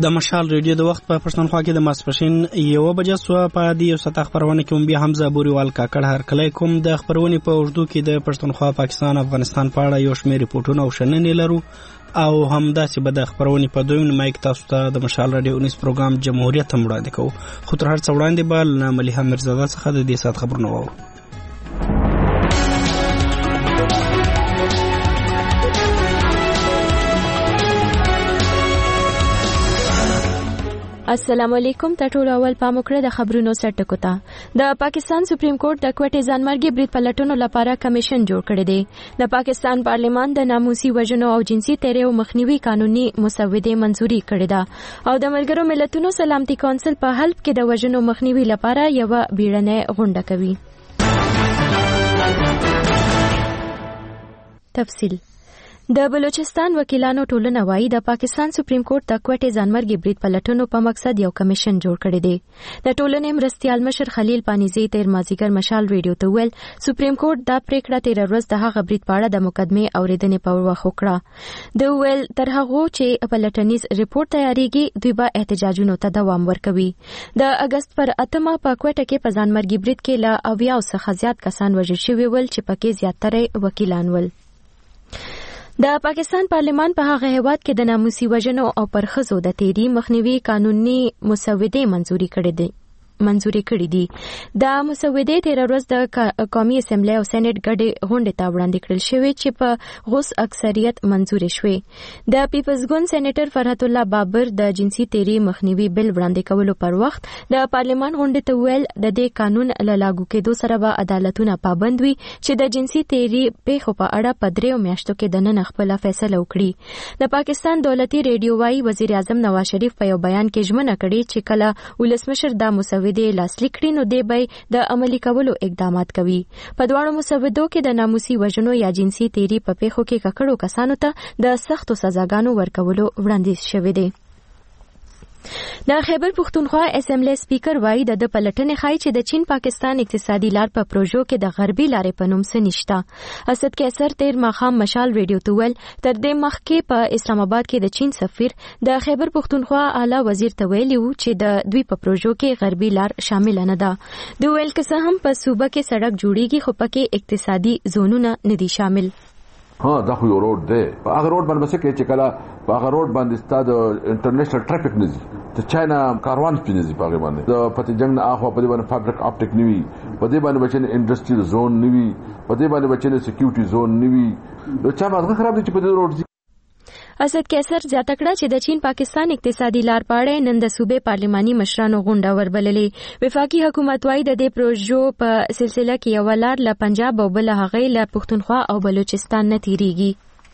د مشال ریډیو د وخت په پښتونخوا کې د ماسپښین 1 بجې سو په دې ستا خبرونه کې بیا حمزه بوريوال کاکړ هر کله کوم د خبرونه په اردو کې د پښتونخوا پاکستان افغانستان په اړه یو شمېر ریپورتونه او شننې لرو او همداسې به د خبرونه په دویم مایک تاسو ته د مشال ریډیو نیوز پروګرام جمهوریت هم وړاندې کوو خو تر هر څه وړاندې به مليحه مرزاده څخه د دې سات خبرونه واورو. السلام علیکم ټول اول پام وکړه د خبرونو سرټکو ته د پاکستان سپریم کورټ د کوټې ځانمرګي برید پلټونو لپاره کمیشن جوړ کړی دی. د پاکستان پارلیمان د ناموسي وژنو او جنسي تیریو مخنیوي قانوني مسودې منزوري کړې ده او د ملګرو ملتونو سلامتي کونسل په حلب کې د وژنو مخنیوي لپاره یو بیړنۍ غونډه کوي. تفصیل د بلوچستان وکیلانو ټولنه وايي د پاکستان سپریم کورټ د کوټې ځانمرګي برید پلټونو په مقصد یو کمیشن جوړ کړی دی. د ټولنې مرستیال مشر خلیل پانیزی تیر مازیګر مشال ریډیو ته ویل سپریم کورټ دا پریکړه تیر ورځ د هغه برید په اړه د مقدمې اوریدنې په وخت وکړه. د ویل تر هغه چې پلټنیز ریپورت تیاریږي دوی به احتجاجونو ته دوام ورکوي. د اگست پر 8 په کوټه کې په ځانمرګي برید کې له 90 څخه زیات کسان وژل شوي ول چې پکې زیاتره وکیلان ول. د پاکستان پارلیمان په هغه هیواد کې د ناموسي وژنو او پرخزو د تیری مخنیوي قانوني مسودې منزوري کړې دي. د مسودې تیر ورځ د قومي اسمبلی او سېنات ګډې غونډې ته وړاندې کړل شوې چې په غوث اکثریت منزوري شوې. د پیپلز ګوند سېنیټر فرحت الله بابر د جنسي تیری مخنیوي بل وړاندې کولو پر وخت د پارلیمان غونډې ته ویل د دې قانون له لاګو کېدو سره به عدالتونه پابند وي چې د جنسي تیری پیښو په اړه په 3 میاشتو کې د نن خپل فیصله وکړي. د پاکستان دولتي ریډیو وايي وزیر اعظم نواز شریف په یو بیان کې ژمنه کړې چې کله ولسمشر د مسودې لاسلیک کړي نو دی به د عملي کولو اقدامات کوي. په دواړو مسودو کې د ناموسي وژنو یا جنسي تیری په پیښو کې ککړو کسانو ته د سختو سزاګانو ورکولو وړاندیز شوی دی. د خیبر پختونخوا اسمبلی سپیکر وایي د پلټنې خای چې د چین پاکستان اقتصادي لار په پروژو کې د غربي لارې په نوم څه نشته. اسد کیسر تیر ماخام مشال ریډیو ته ویل تر دې مخکې په اسلام آباد کې د چین سفیر د خیبر پختونخوا اعلی وزیر ته ویلي وو چې د دوی په پروژو کې غربي لار شامل نه ده. دوی ویل که څه هم په صوبه کې سړک جوړیږي خو پکې اقتصادي زونونه نه دي شامل. دا خو یو روډ دی په هغه روډ باندې څه کې چې کله په هغه روډ باندې ستاد انټرنیشنل ټریفیک نزي ته چاینا کاروان پینځي په هغه باندې د پتی جنگ نه اخو په دې باندې فابریک اپټیک نیوي په دې باندې بچنه انډستریل زون نیوي په دې باندې بچنه سکیورټي زون نیوي نو چا باندې خراب دي چې په دې روډ اسد کیسر زیاته کړه چې د چین پاکستان اقتصادي لار پاړې نن د صوبې پارلماني مشرانو غونډه وربللې. وفاقي حکومت وايي د دې پروژو په سلسله کې یو لار له پنجاب او بل هغه له پښتونخوا او بلوچستان نه تیریږي.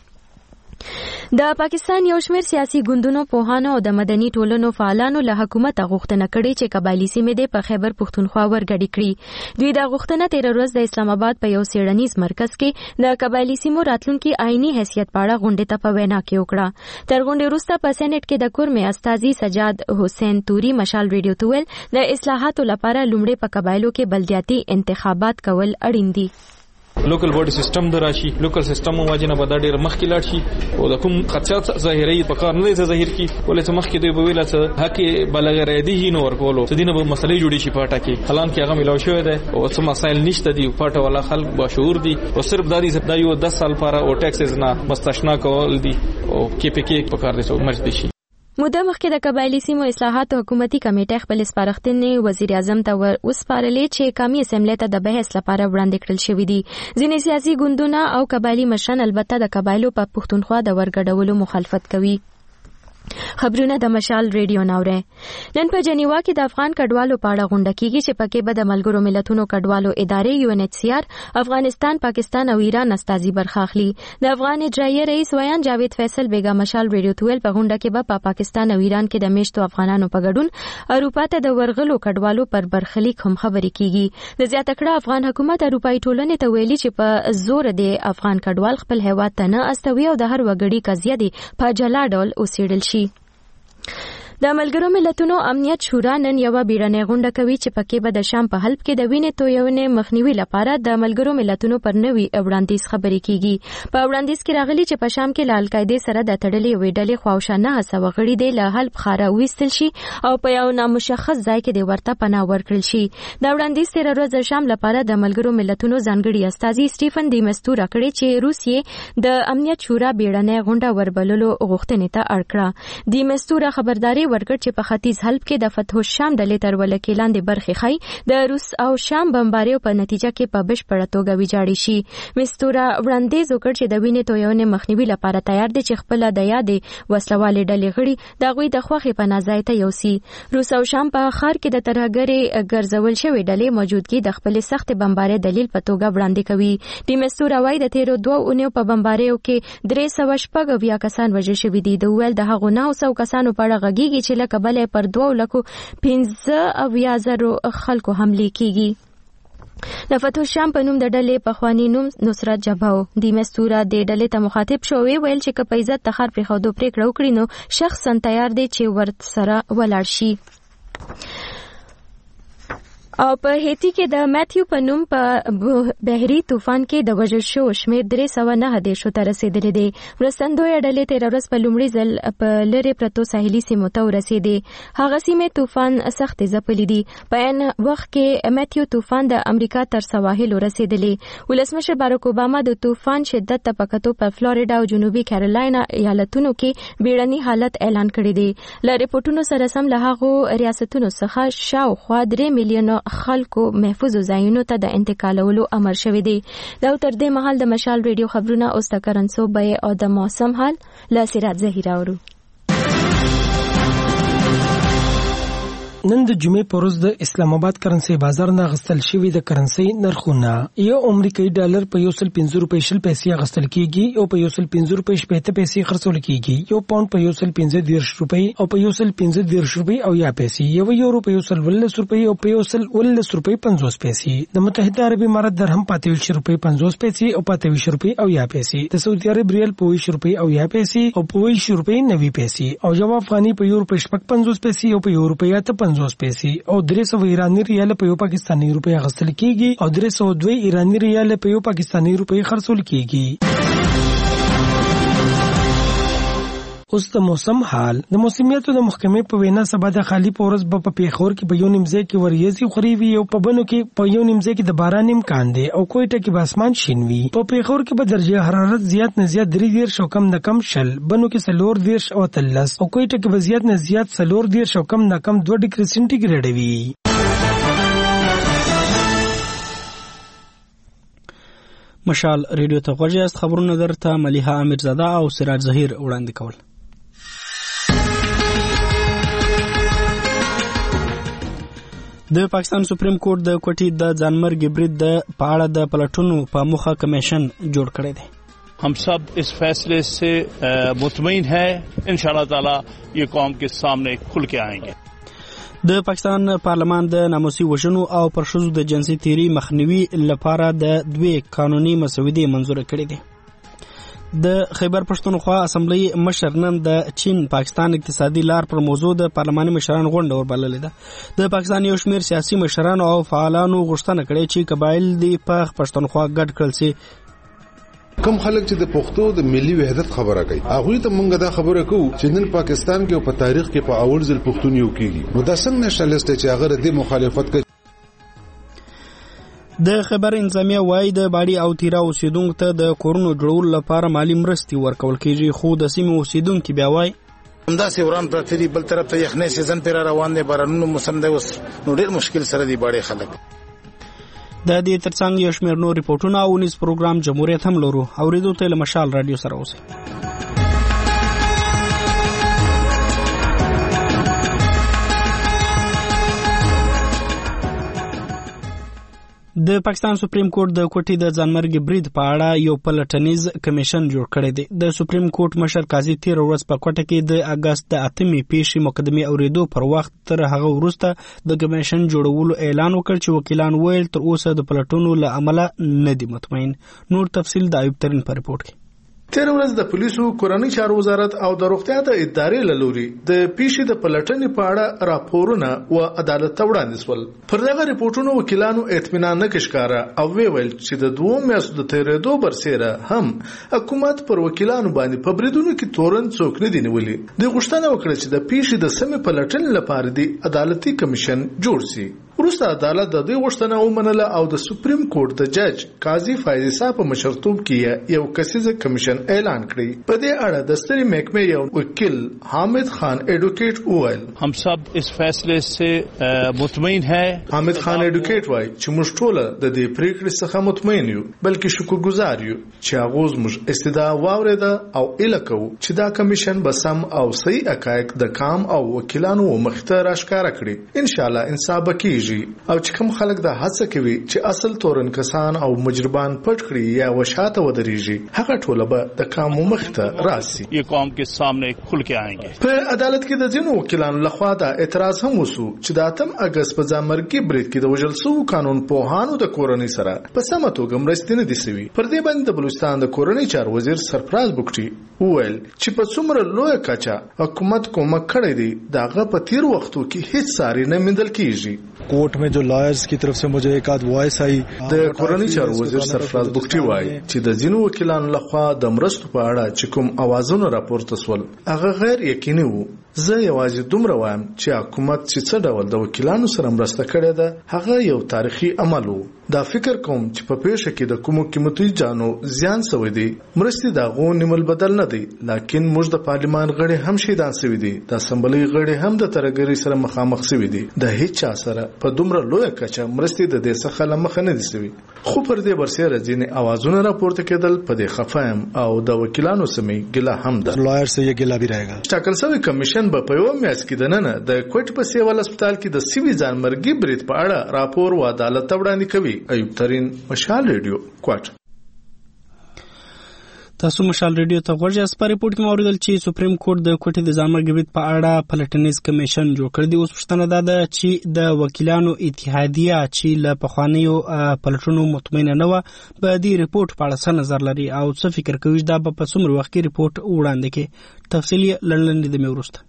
د پاکستان یو شمېر سیاسي ګوندونو پوهانو او د مدني ټولنو فعالانو له حکومت غوښتنه کړې چې قبایلی سیمې د په خیبر پښتونخوا ورګډې کړي. دوی دا غوښتنه تیر ورځ د اسلام آباد په یو څېړنیز مرکز کې د قبایلی سیمو راتلونکي آئینی حیثیت په اړه غونډې ته په وینا کې وکړه. تر غونډې وروسته په سېنات کې د کورمې استازي سجاد حسین توري مشال ریډیو ته ویل د اصلاحاتو لپاره لومړی په قبایلو کې بلدیاتي انتخابات کول اړین دي. لوکل باډي سیستم دراشي لوکل سیستم واجنه به دا ډیر مخکې لاړ شي او د کوم خدشات ظاهري په کار نه دی ظاهر کی ولې ته مخکې دوی به ویل چې حق بلغ ردی نو ورکولو څه دینه به مسلې جوړې شي پټه کې حالان کې هغه ملو شوی دی او څه مسایل نشته دي پټه ولا خلک با شعور دي او صرف دادی یو 10 سال لپاره او ټیکسز نه مستثنا کول دي او کې پکې په کار دي چې مرز دي شي. موده مخکې د قبایلی سیمو اصلاحاتو حکومتي کمیټه خپل سپارښتنې وزیر اعظم ته وسپارلې چې قومي اسمبلی ته د بحث لپاره وړاندې کړل شوې دي. ځینې سیاسي ګوندونه او قبایلی مشران البته د قبایلو په پښتونخوا د ورګډولو مخالفت کوي. خبرونه د مشال ریډیو ناوره. نن په جنیوا کې د افغان کډوالو په اړه غونډه کیږي چې پکې به د ملګرو ملتونو کډوالو ادارې UNHCR افغانستان پاکستان او ایران استازي برخه اخلي. د افغان اجرایي رئیس ویان جاوید فیصل بیگا مشال ریډیو تویل په غونډه کې به په پاکستان او ایران کې د میشتو افغانانو په ګډون اروپا ته د ورغلو کډوالو پر برخلیک هم خبرې کیږي. د زیاته کړه افغان حکومت اروپایي ټولنې ته ویلي چې په زور د افغان کډوال خپل هیواد ته نه استوي او د هر وګړي قضیه دی په جلا ډول اوسېدل شي. د ملګرو ملتونو امنیت شورا نن یو بیړنۍ غونډه کوي چې پکې به د شام په حلب کې د وینې تویونې مخنیوي لپاره د ملګرو ملتونو پر نوي وړاندیز خبرې کیږي. په وړاندیز کې راغلي چې په شام کې له القاعده سره د تړلې وې ډلې خواوشا 900 غړي د له حلب خاره وستل شي او په یو نامشخص ځای کې د ورته پناه ورکړل شي. دا وړاندیز تیر ورځ د شام لپاره د ملګرو ملتونو ځانګړي استازي سټیفن دی مستور کړی چې روسیې د امنیت شورا بیړنۍ غونډه وربللو غوښتنې ته اړ کړه. دی مستور خبرداري ورکړ چې په ختیځ حلب کې د فتح الشام ډلې تر ولکې لاندې برخې خای د روس او شام بمباریو په نتیجه کې په بشپړه توګه ویجاړي شي. مستور وړاندیز وکړ چې د وینې تویونې مخنیوي لپاره تیار دي چې خپل د یادې وسلوالې ډلې غړي د غوي د خوخي په نازای ته یوسي. روس او شام په خار کې د ترهګرۍ ګرځول شوی ډلې موجودګي د خپل سخت بمباري دلیل په توګه وړاندې کوي. دی مستور وايي د تیرو 2 اونیو په بمباریو کې 380 کسان وژل شوي دي. د ویل د هغو 900 کسانو په اړه غږیږي چې لکه بلې پر 2,15,000 خلکو حمله کیږي. د فتح الشام په نوم د ډلې پخوانی نوم نصرت جبهه و. دی مستور د ډلې ته مخاطب شو ویل چې که په عزت تخار پر خودو پریکړه وکړي نو شخصا تیار دی چې ورسره ولاړ شي. او په هیتی کې د ماتیو په نوم په بحري طوفان کې د وژل شو شمیر 309 ته رسیدلی دی. مرستندوی ډلې تیر ورځ په لومړي ځل په لری پرتو ساحلي سیمو ته ورسېدې. هغه سیمې طوفان سخت ځپلې دي. په ان وخت کې ماتیو طوفان د امریکا تر سواحل رسیدلی. ولسمشر باراک اوباما د طوفان شدت ته پکتو په فلوریډا او جنوبي کیرولاینا ایالتونو کې بیړني حالت اعلان کړی دی. ل ریپورتونو سره سم له هغو ریاستونو څخه شاوخوا 3 میلیون خلکو محفوظ ځایونو ته د انتقالولو امر شوی دی. دا تر دې مهال د مشال ریډیو خبرونه اوس د کرنسو بیه او د موسم حال له سراج زهیره اورو. نن د جمعې په ورځ د اسلام آباد کرنسي بازار نه غستل شوی د کرنسي نرخونه یو امریکایي ډالر په 105 روپۍ شل پیسې غستل کیږي او په 105 روپۍ شپږ پیسې خرڅول کیږي. یو پاوند په 115 روپۍ او په 115 روپۍ او یا پیسې. یو یورو په 110 روپۍ او په 110 روپۍ 50 پیسې. د متحده عرب امارات درهم په 23 روپۍ 50 پیسې او په 23 روپۍ او یا پیسې. د سعودي عرب ریال په 20 روپۍ او یا پیسې او په 20 روپۍ 90 پیسې. او جواب افغاني په یو روپۍ 50 پیسې او په یو روپۍ 50 پیسې. او 300 ایرانی ریال په یو پاکستانی روپۍ غستل کیږي او 302 ایرانی ریال په یو پاکستانی روپۍ خرڅول کیږي. اوس د موسم حال. د موسمیاتو د محکمې په وینا سبا د خالی پورس په پیښور کې په یو نیمځای کې وریځي خوريوي او په بنو کې په یو نیمځای کې د باران امکان دی او کوټه کې به اسمان شین وي. په پیښور کې به درجه حرارت زیات نه زیات 3 او کم نه کم شل، بنو کې 4 او 13 او کوټه کې به زیات نه زیات 4 او کم نه کم 2 ډیګري سنټیګریډ وي. مشال ریډیو ته غوږی خبرونه درته ملیحه امیرزاده او سراج زهیر وړاندې کول. د پاکستان سپریم کورټ د کوټې د ځانمرګي برید د پاړه د پلټونو په مخه کمیشن جوړ کړی دی. हम सब इस फैसले से मुतमईन हैं. इंशाअल्लाह ताला ये कौम के सामने खुल के आएंगे. د پاکستان پارلمان د ناموسي وژنو او پرښځو د جنسي تیری مخنیوي لپاره د 2 قانوني مسودې منظور کړې دي. د خیبر پښتونخوا اسمبلی مشر نن د چین پاکستان اقتصادي لار پر موضوع د پارلماني مشرانو غونډه وربللې ده. د پاکستان یو شمېر سیاسي مشرانو او فعالانو غوښتنه کړې چې قبایل دی په پښتونخوا ګډ کړل شي. کم خلک چې د پښتو د ملي وحدت خبره کوي هغه ته مونږ دا خبره کوو چې نن پاکستان کې په تاریخ کې په اول ځل پښتون یو کیږي. نو دا څنګه نشالسته چې هغه د مخالفت کوي. د خبر انتظامیه وایي د باډي او تیرا اوسیدونکو ته د کورونو جوړولو لپاره مالی مرستې ورکول کیږي، خو د سیمې اوسیدونکو بیا وایي همداسې وران پرته دي. بل طرف ته یخنۍ سیزن پر روان دی، بارانونو موسم دی، اوس نو ډېر مشکل سره دی باډي خلک. د دې ترڅنګ یو شمېر نور ریپورتونه او نیوز پروګرام جمهوریت هم لرو. اوریدو ته له مشال رادیو سره اوسئ. د پاکستان سپریم کورټ د کوټې د ځانمرګي برید په اړه یو پلټنیز کمیشن جوړ کړی دی. د سپریم کورټ مشر قاضي تیر ورځ په کوټه کې د اگست د 8 پیښې مقدمه اوریدو پر وخت تر هغه وروسته د کمیشن جوړولو اعلان وکړ چې وکیلان ویل تر اوسه د پلټونو له عمله نه دي مطمئن. نور تفصیل د ایوب ترین په ریپورت کې. تیر ورځ د پولیسو کورنۍ چارو وزارت او د روغتیا د ادارې له لوري د پیښې د پلټنې په اړه راپورونه او عدالت ته وړاندې شول. پر دغه ریپورتونو وکیلانو اطمینان نه ښکاره او ویل چې د 2 میاشتو د تیرېدو برسېره هم حکومت پر وکیلانو باندې په بریدونو کې تورن څوک نه دی نیولي. د غوښتنه وکړه چې د پیښې د سمې پلټنې لپاره د عدالتي کمیشن جوړ شي. وروسته عدالت د دې غوښتنه ومنله او د سپریم کورټ د جج قاضي فایز عیسی په مشرتوب کې یو کسیزه کمیشن اعلان کړی. په دې اړه د ستري محکمې یو وکیل حامد خان ایڈوکیټ وویل हम सब इस फैसले से मुतमईन हैं. حامد خان ایڈوکیټ وایي چې موږ ټول د دې پریکړې څخه مطمئن یو بلکې شکرګزار یو چې هغه زموږ استدعا واورېده او اله کوو چې دا کمیشن به سم او صحیح حقایق د کام او وکیلانو مخته راښکاره کړي. ان شاء الله انصاف کیږي او چې کوم خلک د هڅه کوي چې اصل تورن کسان او مجرمان پټ کړي یا وشاته ودرېږي هغه ټول به د کام مخته راسي. یہ قوم کے سامنے کھل کے آئیں گے. په عدالت کې د ځینو وکیلانو لخوا دا اعتراض هم وسو چې د 8 اگست په ځامرګي برید کې د وژل شوو قانون پوهانو د کورنۍ سره په سمه توګه مرستې نه دي شوي. پر دې باندې د بلوچستان د کورنۍ چارو وزیر سرفراز بوکټي وویل چې په څومره لویه کچه حکومت کومک کړی دی دغه په تیر وختو کې هیڅ ساری نه موندل کیږي. कोर्ट में जो लॉयर्स की तरफ से मुझे एक आध वॉइस आई د کورنۍ چارو وزیر سرفراز بوکټي وایي چې د ځینو وکیلانو لخوا د مرستو په اړه چې کوم اوازونه راپورته شول هغه غیر یقیني وو. زه یوازې دومره وایم چې حکومت چې څه ډول د وکیلانو سره مرسته کړې ده هغه یو تاریخي عمل وو. دا فکر کوم چې په پیښه کې د کومو قیمتي جانو زیان شوی دی. مرستې د هغو نیمل بدل نه دی لکن موږ د پارلمان غړي هم شهیدان شوي دي. د اسمبلی غړي هم د ترګري سره مخامخ شوي دي. د هیڅ چا سره په دومره لویه کچه مرستې د دې څخه لمخه نه دي شوي. خو پر دې برسېره ځینې اوازونه راپورته کېدل په دې خفایم او د وکیلانو سمې ګله هم ده. لویر سے یہ ګله بھی رہے گا. ټاکل شوی کمیشن به په یو میاشت کې د نن د کوټ په سیوال هسپتال کې د سیوی ځانمرګي برید په اړه راپور و عدالت ته وړاندې کوي. ایوب ترين مشال ریډیو کوټ. تاسو مشال ریډیو ته غوږی اس پر ریپورت کې موریدل چې سپریم کورټ د کوټې د ځانمرګي برید په اړه پلټنیز کمیشن جوړ کړی دی. اوس پوښتنه ده چې د وکیلانو اتحادیه چې له پخوانیو پلټنو مطمئنه نه و په دې ریپورت په اړه څه نظر لري او څه فکر کوي دا به په څومره وخت کې ریپورت وړاندې کړي. تفصیلي لړلندې د میورسته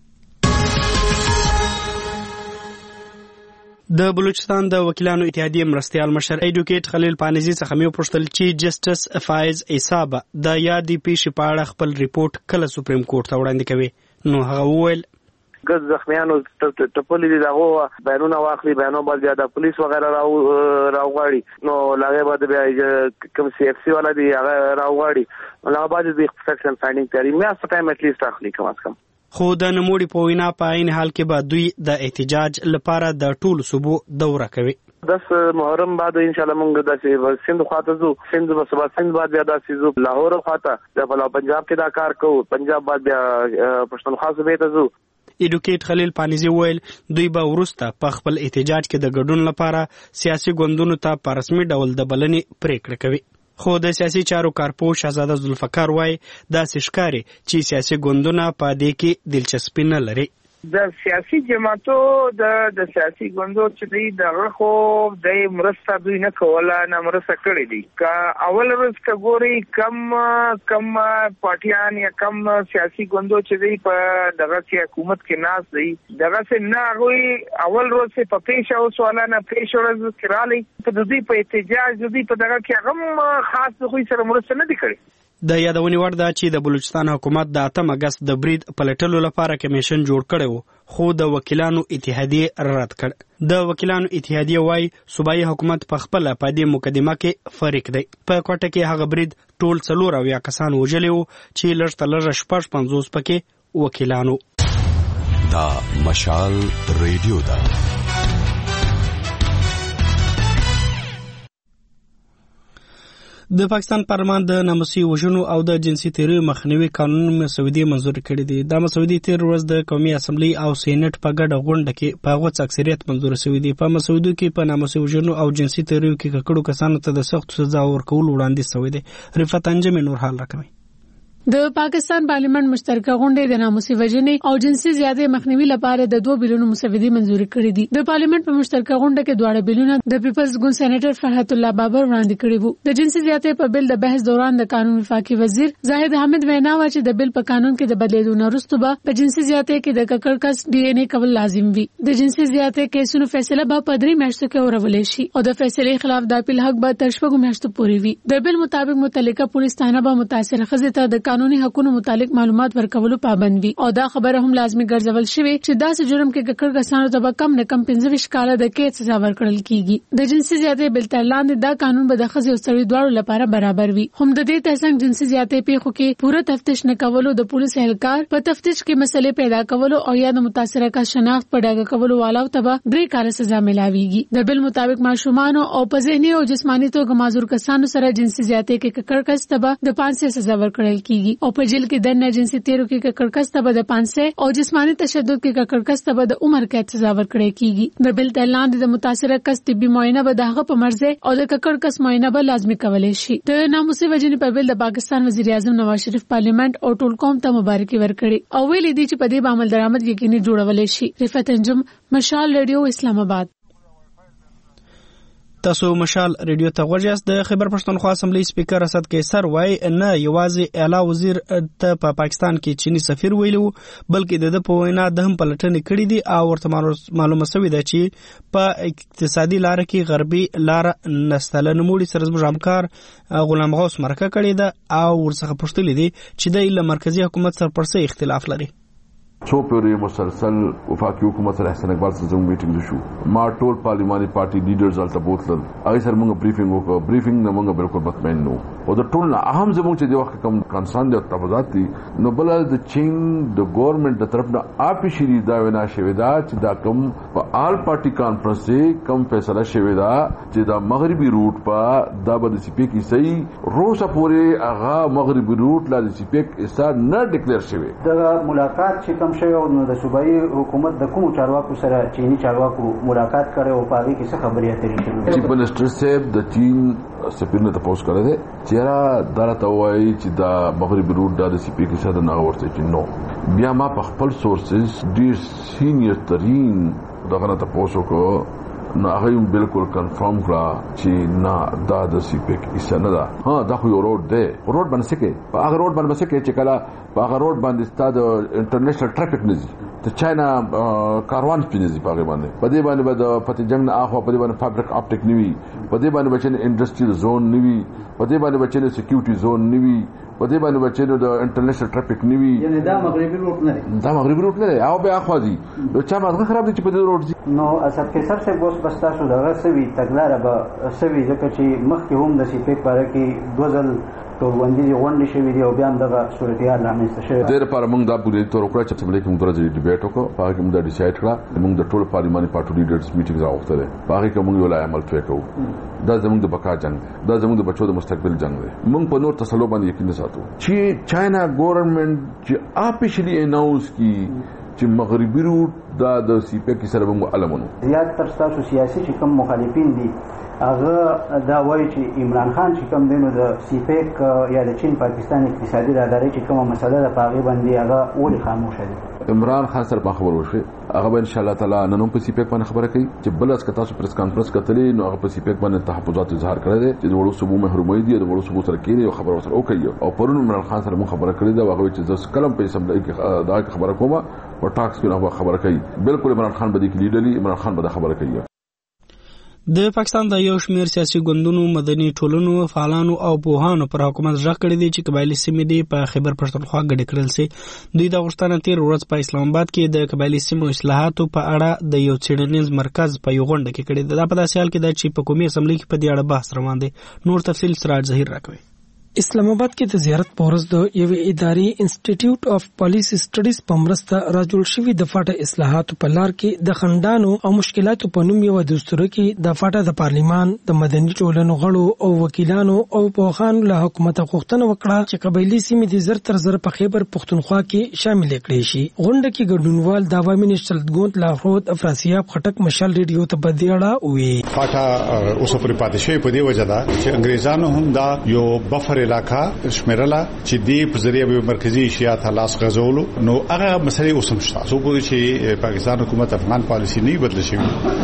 د بلوچستان د وکیلانو اتحادیه مرستیال مشر ایډوکیټ خلیل پانیزی څخه مې پوښتل چې جسټس فایز عیسی د یادې پیښې په اړه خپل ریپورت کله سپریم کورټ ته وړاندې کوي. نو هغه وویل ګز زخمیانو ټپلې دي دغه بیانونه واخلي بیانونه باندې د پولیس وغیرہ راوغاړي نو لاغه باندې بیا کوم سی اف سی والا دی هغه راوغاړي نو باندې د فیکشن فایندینګ تیری مې څه ټایم اټ لیست اخلي کم از کم. خو د نموړي په وینا په عین حال کې به دوی د احتجاج لپاره د ټولو صوبو دوره کوي. 10 محرم بعد ان شاء الله موږ د سند خواته زو سند بسبا سند بعد بیا د سيزو لاهور خواته د پنجاب کې دا کار کوو پنجاب بعد بیا پښتونخوا صوبې ته زو. ایډوکیټ خلیل پانیزی ویل دوی به ورسته په خپل احتجاج کې د ګډون لپاره سیاسي ګوندونو ته په رسمي ډول د بلنې پریکړه کوي. خو د سیاسي چارو کارپوه شهزاده ذوالفقار وایي داسې ښکاري چې سیاسي ګوندونه په دې کې دلچسپي نه لري. د سیاسي جماعتو د سیاسي ګوندو چې دی دغه خو د مرسته دوی نه کوله نه مرسته کړې دي. که اول ورځ که ګوري کم پارټیان یا کم سیاسي ګوندو چې دی په دغه سي حکومت کې ناز دی دغه سي نه غوي اول ورځ په پیښه او سوالانه پیښه ورځ کرالی په دوی په احتجاج دوی په دغه کې هم خاص دوی سره مرسته نه دي کړې. د یادونې وړ ده چې د بلوچستان حکومت د 8 اگست د برید پلټلو لپاره کمیشن جوړ کړی و خو د وکیلانو اتحادیه رد کړ. د وکیلانو اتحادیه وايي صوبایي حکومت په خپل په دې مقدمه کې فریق دی. په کوټه کې هغه برید ټول 4 کسان وژلي وو چې لږ تر لږه 50 پکې وکیلانو. دا مشال ریډیو ده. د پاکستان پارلمان د ناموسي وژنو او د جنسي تیریو مخنیوي قانون مسودې منظور کړي دي. دا مسودې تیر ورځ د قومي اسمبلی او سېنات په ګډه غونډه کې په غوڅ اکثریت منظور شوې دي. په مسودو کې په ناموسي وژنو او جنسي تیریو کې ککړو کسانو ته د سخت سزا ورکول وړاندیز شوی دی. رفعت انجمي نور حال راکوي. د پاکستان پارلیمنت مشترکه غونډه د ناموسي وجنې او جنسي زیاتې مخنیوي لپاره د 2 بیلونو مسودې منزوري کړې دي. د پارلیمنت په مشترکه غونډه کې دواړه بیلونه د پیپلز ګوند سېنیټر فرحت الله بابر وړاندې کړي وو. د جنسي زیاتې په بیل د بحث دوران د قانون وفاقي وزیر زاهد حامد وینا و چې د بیل په قانون کې د بدلیدو نه وروسته به په جنسي زیاتې کې د ککړ کس ډي ان اے کول لازم وي. د جنسي زیاتې کیسونو فیصله به په 3 میاشتو کې اورولې شي او د فیصلې خلاف د اپیل حق به تر 6 میاشتو پورې وي. د بیل مطابق متعلقه پولیس تانه به متاثر خزه ته د قانوني حقوقو متعلق معلومات ورکولو پابند وي او دا خبره هم لازمي ګرځول شوې چې داسې جرم کې ککړ کسانو ته به کم نه کم 15 کاله د قید سزا ورکړل کیږي. د جنسي زیاتې بل تر لاندې دا قانون به د خزې او سړي دواړو لپاره برابر وي. هم د دې ترڅنګ جنسي زیاتې پیښو کې پوره تفتیش نه کولو د پولیس اهلکار په تفتیش کې مسلې پیدا کولو او یا د متاثره کس شناخت په ډاګه کولو والاو ته به 3 کاله سزا ملاويږي. د بل مطابق ماشومان او په ذهني او جسماني توګه معذور کسانو سره جنسي زیاتې کې ککړ کس ته به د 500 سزا ورکړل کیږي او په جیل کې د جنسي تیرو کې ککړ کس ته به د 500 او جسماني تشدد کې ککړ کس ته به د عمر قید سزا ورکړل کیږي. د بل تر لاندې د متاثره کس طبي معاینه به دغه په مرزه او د ککړ کس معاینه به لازمي کولای شي. د ناموسي وجنې په بل د پاکستان وزیر اعظم نواز شریف پارلیمنت او ټول قوم ته مبارکي ورکړي او ویلي دي چې په دې عمل درآمد یقیني جوړولای شي. رفعت انجم، مشال ریډیو، اسلام آباد. تاسو مشال ریډیو ته غوږیاست. د خیبر پښتونخوا اسمبلی سپیکر اسد قیصر وایي نه یوازې اعلی وزیر ته په پاکستان کې چینی سفیر ویلو بلکې د په وینا د هم پلټنې کړې دي او ورته معلومه شوې ده چې په اقتصادي لار کې غربي لار نستله نموړي سره زموږ همکار غلام غوث مرکه کړې ده او ورڅخه پوښتلې دي چې د له مرکزی حکومت سره پر څه اختلاف لري. څو پورې مسلسل وفاقي حکومت سره احسان اقبال سره زموږ میټینګ شو. ما ټول پارلیماني پارټي لیډرز هلته بوتلل، هغه سره موږ بریفینګ وکړ. بریفینګ نه موږ بالکل مطمئن نو او د ټول نه اهم زموږ چې د وخت کوم کنسرن دي او تفاوضات دي نو بل د چین د ګورنمنت د طرف نه اپیشري دا وینا شوې ده چې دا کوم په آل پارټي کانفرنس کې کوم فیصله شوې ده چې دا مغربي روټ په دا به د سی پی کې صحیح روسه پورې هغه مغربي روټ لا د سی پی کې ایسا نه ډیکلیئر شوی. دا ملاقات چې شوی نو د صوبایي حکومت د کوم چارواکو سره چینی چارواکو ملاقات کړي او پاره کې څه خبرې اترې شوې. چیف منسٹر صاحب د چین سفیر نه تاسو کړی دی چې دا راته وایي چې دا مغربي روټ د سی پی کې څه نه ورته چې نو بیا ما په خپل سورسز ډیر سینیئر ترین دغه تاسو کو نو هغه بالکل کنفرم کړه چې نه دا د سی پی کې څه نه ده. ها دا خو یو روټ دی، روټ باندې سکه په هغه روټ باندې سکه چې کله په هغه روټ باندې ستاد انټرنیشنل ټریفیک نزي ته چاینا کاروان پینځي په هغه باندې په دې باندې د پتیجنګ نه اخوا په دې باندې فابریک اپټیک نیوي په دې باندې بچنه انډستریل زون نیوي په دې باندې بچنه سکیورټي زون نیوي په دې باندې بچنه د انټرنیشنل ټریفیک نیوي. یعنی دا مغربي روټ نه دی، دا مغربي روټ نه دی او به اخوا دي نو چا ماده خراب دي چې په دې روټ دي. نو اسد قیصر سے ګوس بستا شو دغه سوي تګلاره به سوي ځکه چې مخکې هم د سی پی باره کې دوزل ټولوندې غونډې شوې دي او بیا هم دغه صورتحال رامنځته شوی. د لپاره موږ دا پوره تور کړ چې اسمبلی کې موږ درځي ډیبیټ وکړو په هغه کې موږ دا ډیسایډ کړه موږ د ټول پارلیماني پارټو لیډرز میټینګ راوخته ده په هغه کې موږ یو لای عمل وکړو. دا زموږ د بقا جنگ دی، دا زموږ د بچو د مستقبل جنگ دی. موږ په نور تسلو باندې یقین ساتو چې چاینا ګورنمنت چې اپیشلی اناونس کی چې مغربي روټ دا د سی پی کې سره موږ علمونو. زیات تر تاسو سیاسي چې کوم مخالفین دي هغه دا وایي چې عمران خان چې کوم دینو د سی پی یا د چین پاکستان اقتصادي راداري چې کومه مسله ده په هغه باندې هغه ولې خاموشه دي. عمران خان سره خبر وشي هغه به ان شاء الله تعالی نن په سی پی باندې خبره کوي چې بل اس کتا سو پریس کانفرنس کتلې نو هغه په سی پی باندې تحفظات اظهار کړی دي چې د وړو صوبو محرومي دي د وړو صوبو سره کېږي او خبر ورسره وکړي او پرون عمران خان سره مون خبره کړې ده هغه چې ځس کلم په اسمبلی کې دا خبره کومه او ټاکس کې خبره کوي. بالکل عمران خان به د لیډرلی عمران خان به خبره کوي. د پاکستان د یو شمېر سیاسي ګوندونو، مدني ټولنو، فعالانو او پوهانو پر حکومت ژغ کړی دی چې قبایلي سیمې دي په خیبر پښتونخوا ګډې کړل سي. دوی د غوښتنه تیر ورځ په اسلام آباد کې د قبایلي سیمو اصلاحاتو په اړه د یو څېړنیز مرکز په یو غونډه کې کړې ده. دا په داسې حال کې ده چې په قومي اسمبلی کې په دې اړه بحث روان دی. نور تفصیل سراج ظهیر راکوي. اسلام آباد کې د زیارت پورز د یوې ادارې انسټیټیوټ اف پالیسی سټډیز په مرسته راجوړ شوی د فاټه اصلاحاتو په لار کې د خندانو او مشکلاتو په نوم یو دستور کې د فاټه د پارلیمان د مدني ټولنو غړو او وکیلانو او پوهانو له حکومت غوښتنه وکړه چې قبایلي سیمې د زر تر زر په خیبر پښتونخوا کې شامل کړي شي. غونډه کې ګډونوال د عوامي نشل ګوند لاهور افراسیاب خټک مشال ریډیو ته بدیاړه وی فاټه اوس پر پاتې شوی په دی وجه دا چې انګریزانو هم دا یو بفر علاقہ شمیرلا چې دې په ذریعہ به مرکزی اشیاء لاس غزولو نو هغه مسلې اوسم شته څو کوي چې پاکستان حکومت افغان پالیسی نه بدل شي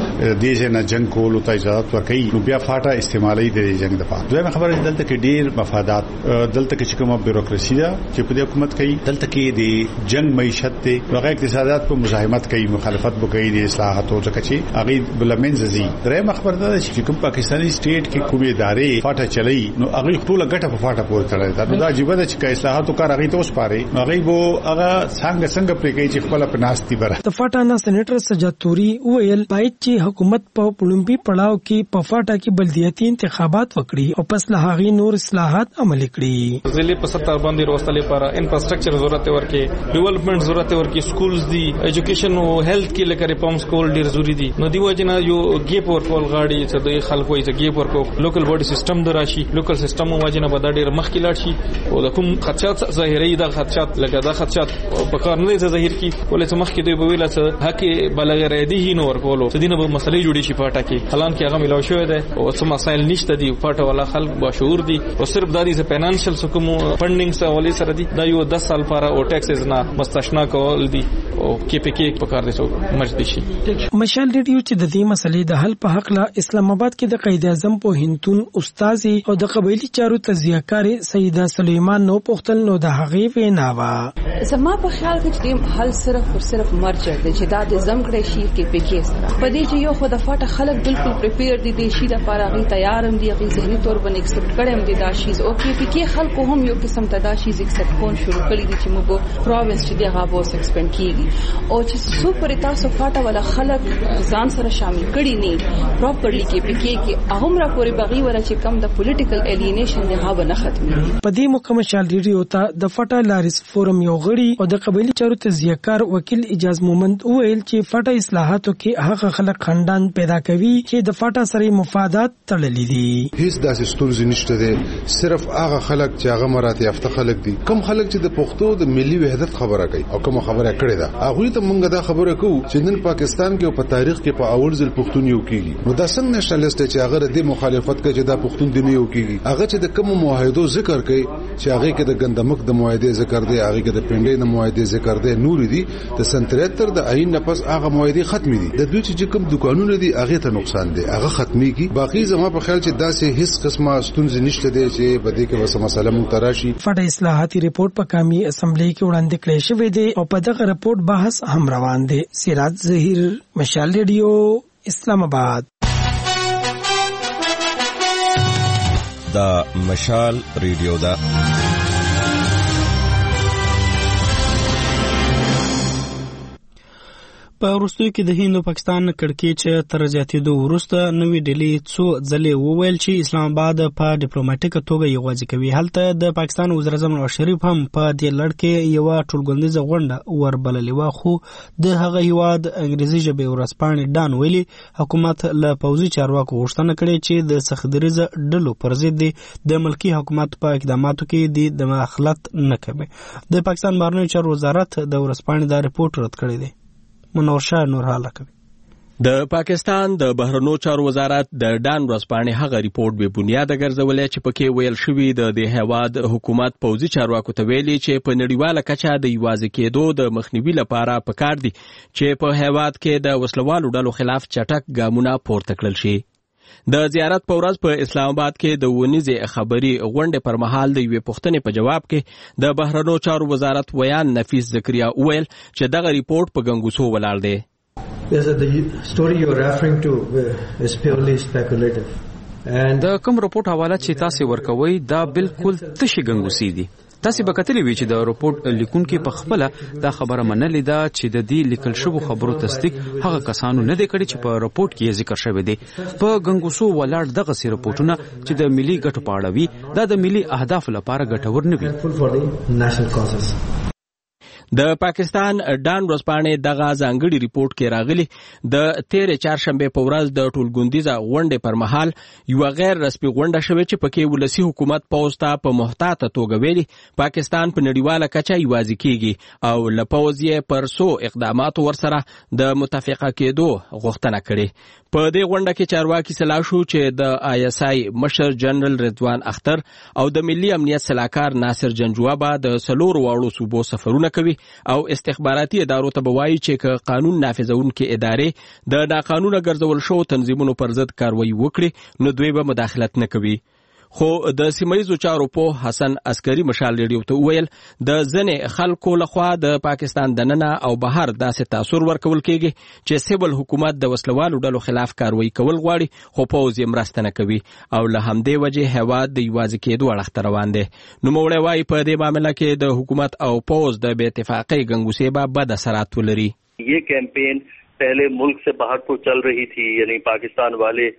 دې نه جنگ کولو ته اجازه ورکړي نو بیا فاټه استعمالي د جنگ د فاټ دوی خبره دلته کې ډیر مفادات دلته کې کومه بیروکراسي ده چې په دې حکومت کوي دلته کې د جنگ معیشت ته هغه اقتصادات په مزاحمت کوي مخالفت وکړي د اصلاحاتو ځکه چې هغه بلمنځي درې خبره ده چې کوم پاکستاني سټیټ کې کومې ادارې فاټه چلای نو هغه ټول غټه په فاټه پورې تړلې ده نو دا عجیب ده چې اصلاحاتو کار هغه ته وسپاري هغه وو هغه څنګه پرې کوي چې خپل پناستي بره د فاټا نه سېنیټر سجاد توري ویل باید چې حکومت په پړومبي پړاو کې په فاټا کې بلدیاتي انتخابات وکړي او پس له هغه نور اصلاحات عملي کړي ضلع په 70 باندې وروستل لپاره انفراستراکچر ضرورت ورکې ډیولپمنٹ ضرورت ورکې سکولز دي ایجوکیشن او هیلث کې لکه ریفارمز کول ډیر ضروری دي نو دی وجنه یو ګیپ ورکول غاړي چې د خلکو یې ګیپ ورکو لوکل باډي سیستم دراشي لوکل سیستم وجنه به ډیر مخکې لاړ شي او د کوم خدشات ظاهري د خدشات لکه د خدشات په کار نه ظاهر کی ولې مخکې دوی به ویل چې حق بلغ ریدي نه ورکولو چې دینه به مسلې جوړې شي پټه کې حالان کې هغه ملو شوی دی او څه مسایل نشته دي پټه ولا خلک با شعور دي او صرف دادي چې فینانشل سکم فندینګ سره ولې سره دي دا یو 10 سال لپاره او ټیکسز نه مستثنا کول دي او کې په کې په کار دي څو مرجدي شي مشال ریډیو چې د دې مسلې د حل په حق لا اسلام آباد کې د قائد اعظم په هندون استاد او د قبایلی چارو تزیهکار سیده سلیمان نو پختل نو د هغې ویناوه زما په خیال کې چې حل صرف او صرف مرجع دی چې دا د زمکړې شي کې پکې سره په دې چې یو خو د فاټه خلک بالکل پریپیر دي د شي د لپاره غي تیار هم دي غي ذهني تور باندې ایکسپټ کړي هم دي دا شي او کې پکې خلکو هم یو قسم ته دا شي ایکسپټ کون شروع کړي دي چې موږ پروینس چې دی هغه وس ایکسپاند کیږي او چې سوپر تاسو فاټه ولا خلک ځان سره شامل کړي نه پراپرلی کې پکې کې هغه را پورې بغي ولا چې کم د پولیټیکل الینیشن دی هغه نه ختمي په دې مکمل شال ریډیو ته د فاټا لارس فورم یو غړي او د قبایلی چارو تزیهکار وکیل اجاز مومند ویل چې فاټا اصلاحاتو کې هغه خلک خندان پیدا کوي چې د فاټا سره مفادات تړلې دي هیڅ داسې ستونزې نشته دي صرف هغه خلک چې هغه مراتب یافته خلک دي کم خلک چې د پښتو د ملي وحدت خبره کوي او کوم خبره کړې ده هغه ته مونږ دا خبره کوو چې نن پاکستان کې په تاریخ کې په اول ځل پښتون یو کیږي نو دا څنګه نشنالیست چې هغه د مخالفت کوي چې دا پښتون دی نه یو کیږي هغه چې د کوم معاهدو ذکر کوي چې هغه کې د ګندمک د معاهده ذکر دی هغه کې د پنډې د معاهده ذکر دی نور دي د 73 د عین نه پس هغه معاهده ختمي دي د دوی چې کوم دکانونه دي هغه ته نقصان دی هغه ختمي کی باقي زما په خیال چې داسې هیڅ قسمه ستونزې نشته دي چې بده کې وسه مسله مونږ تراشي فاټا اصلاحاتي ریپورت په قومي اسمبلی کې وړاندې کړی شوی دی او په دغه ریپورت بحث هم روان دی سراج ظهیر مشال ریډیو اسلام آباد دا مشال ریډیو دا په وروستیو کې د هند او پاکستان کړکېچ تر زیاتېدو وروسته نوې ډیلي څو ځلې وویل چې اسلام آباد په ډیپلوماټیکه توګه یوازې کوي هلته د پاکستان وزیراعظم نواز شریف هم په دې لړ کې یوه ټولګوندیزه غونډه وربللې وه خو د هغه هیواد انګریزي ژبې ورځپاڼې ډان ویلي حکومت له پوځي چارواکو غوښتنه کړې چې د سختدریزه ډلو پر ضد د ملکي حکومت په اقداماتو کې د مداخلت نه کوي د پاکستان بهرنیو چارو وزارت د ورځپاڼې دا ریپورت رد کړی دی منورشاه نورحاله کوي د پاکستان د بهرنیو چارو وزارت د ډان ورځپاڼې هغه ریپورت به بنیاد ګرځولې چې پکې ویل شوی د هیواد حکومت پوځي چارواکو ته ویلي چې په نړیواله کچه د یوازې کېدو د مخنیوي لپاره پکار دي چې په هیواد کې د وسلوالو ډلو خلاف چټک ګامونه پورته کړل شي د زیارت په ورځ په اسلام آباد کې د ونیزې خبري غونډې پر مهال د یوې پوښتنې په جواب کې د بهرنیو چارو وزارت ویان نفیس زکریا ویل چې دغه ریپورت په ګنګوسو ولاړ دی The story you are referring to is purely speculative. د کوم رپورت حواله چې تاسو ورکوي دا بالکل تشي ګنګوسي دي تاسو به کتلی وی چې د رپورت لیکونکو په خپل دا خبره منلې ده چې د دې لیکل شوی خبرو تصدیق هغه کسانو نه دی کړی چې په رپورت کې ذکر شوی دی په ګنګوسو ولاړ دغه سي رپورټونه چې د ملي ګټو په اړه وي دا د ملي اهداف لپاره ګټور نه وي د پاکستان ډان ورځپاڼې دغه ځانګړي ریپورت کې راغلي د تیرې چهارشنبه په ورځ د ټولګوندیزه غونډې پر مهال یو غیر رسمي غونډه شوه چې پکې ولسی حکومت پوز ته په محتاطه توګه ویلي پاکستان په نړیواله کچه یوازې کیږي او له پوز یې پر سو اقدامات ورسره د متفقه کېدو غوښتنه کړې. په دې غونډه کې چارواکي سلا شو چې د ISI مشر جنرال رضوان اختر او د ملي امنیت سلاکار ناصر جنجوابه د سلور واړو صوبو سفرونه کوي او استخباراتي ادارو ته بوایي چې قانون نافذونکې ادارې د ناقانونه ګرځول شو تنظیمونو پر ضد کاروایی وکړي نو دوی به مداخلت نه کوي. خو د سیمایي چارو په حسن عسکري مشال ریډیو ته ویل د ځنې خلکو لخوا د پاکستان دننه او بهر داسې تاثیر ورکول کېږي چې سیول حکومت د وسلوالو ډلو خلاف کاروایی کول غواړي خو پوز یې مرسته نه کوي او له همدې وجې هیواد د یوازې کېدو اړخ ته روان دی. نوموړی وایي په دې معامله کې د حکومت او پوز د بې اتفاقۍ ګنګوسې به بد اثرات ولري. یہ کیمپین پہلے ملک سے باہر کو چل رہی تھی یعنی پاکستان والے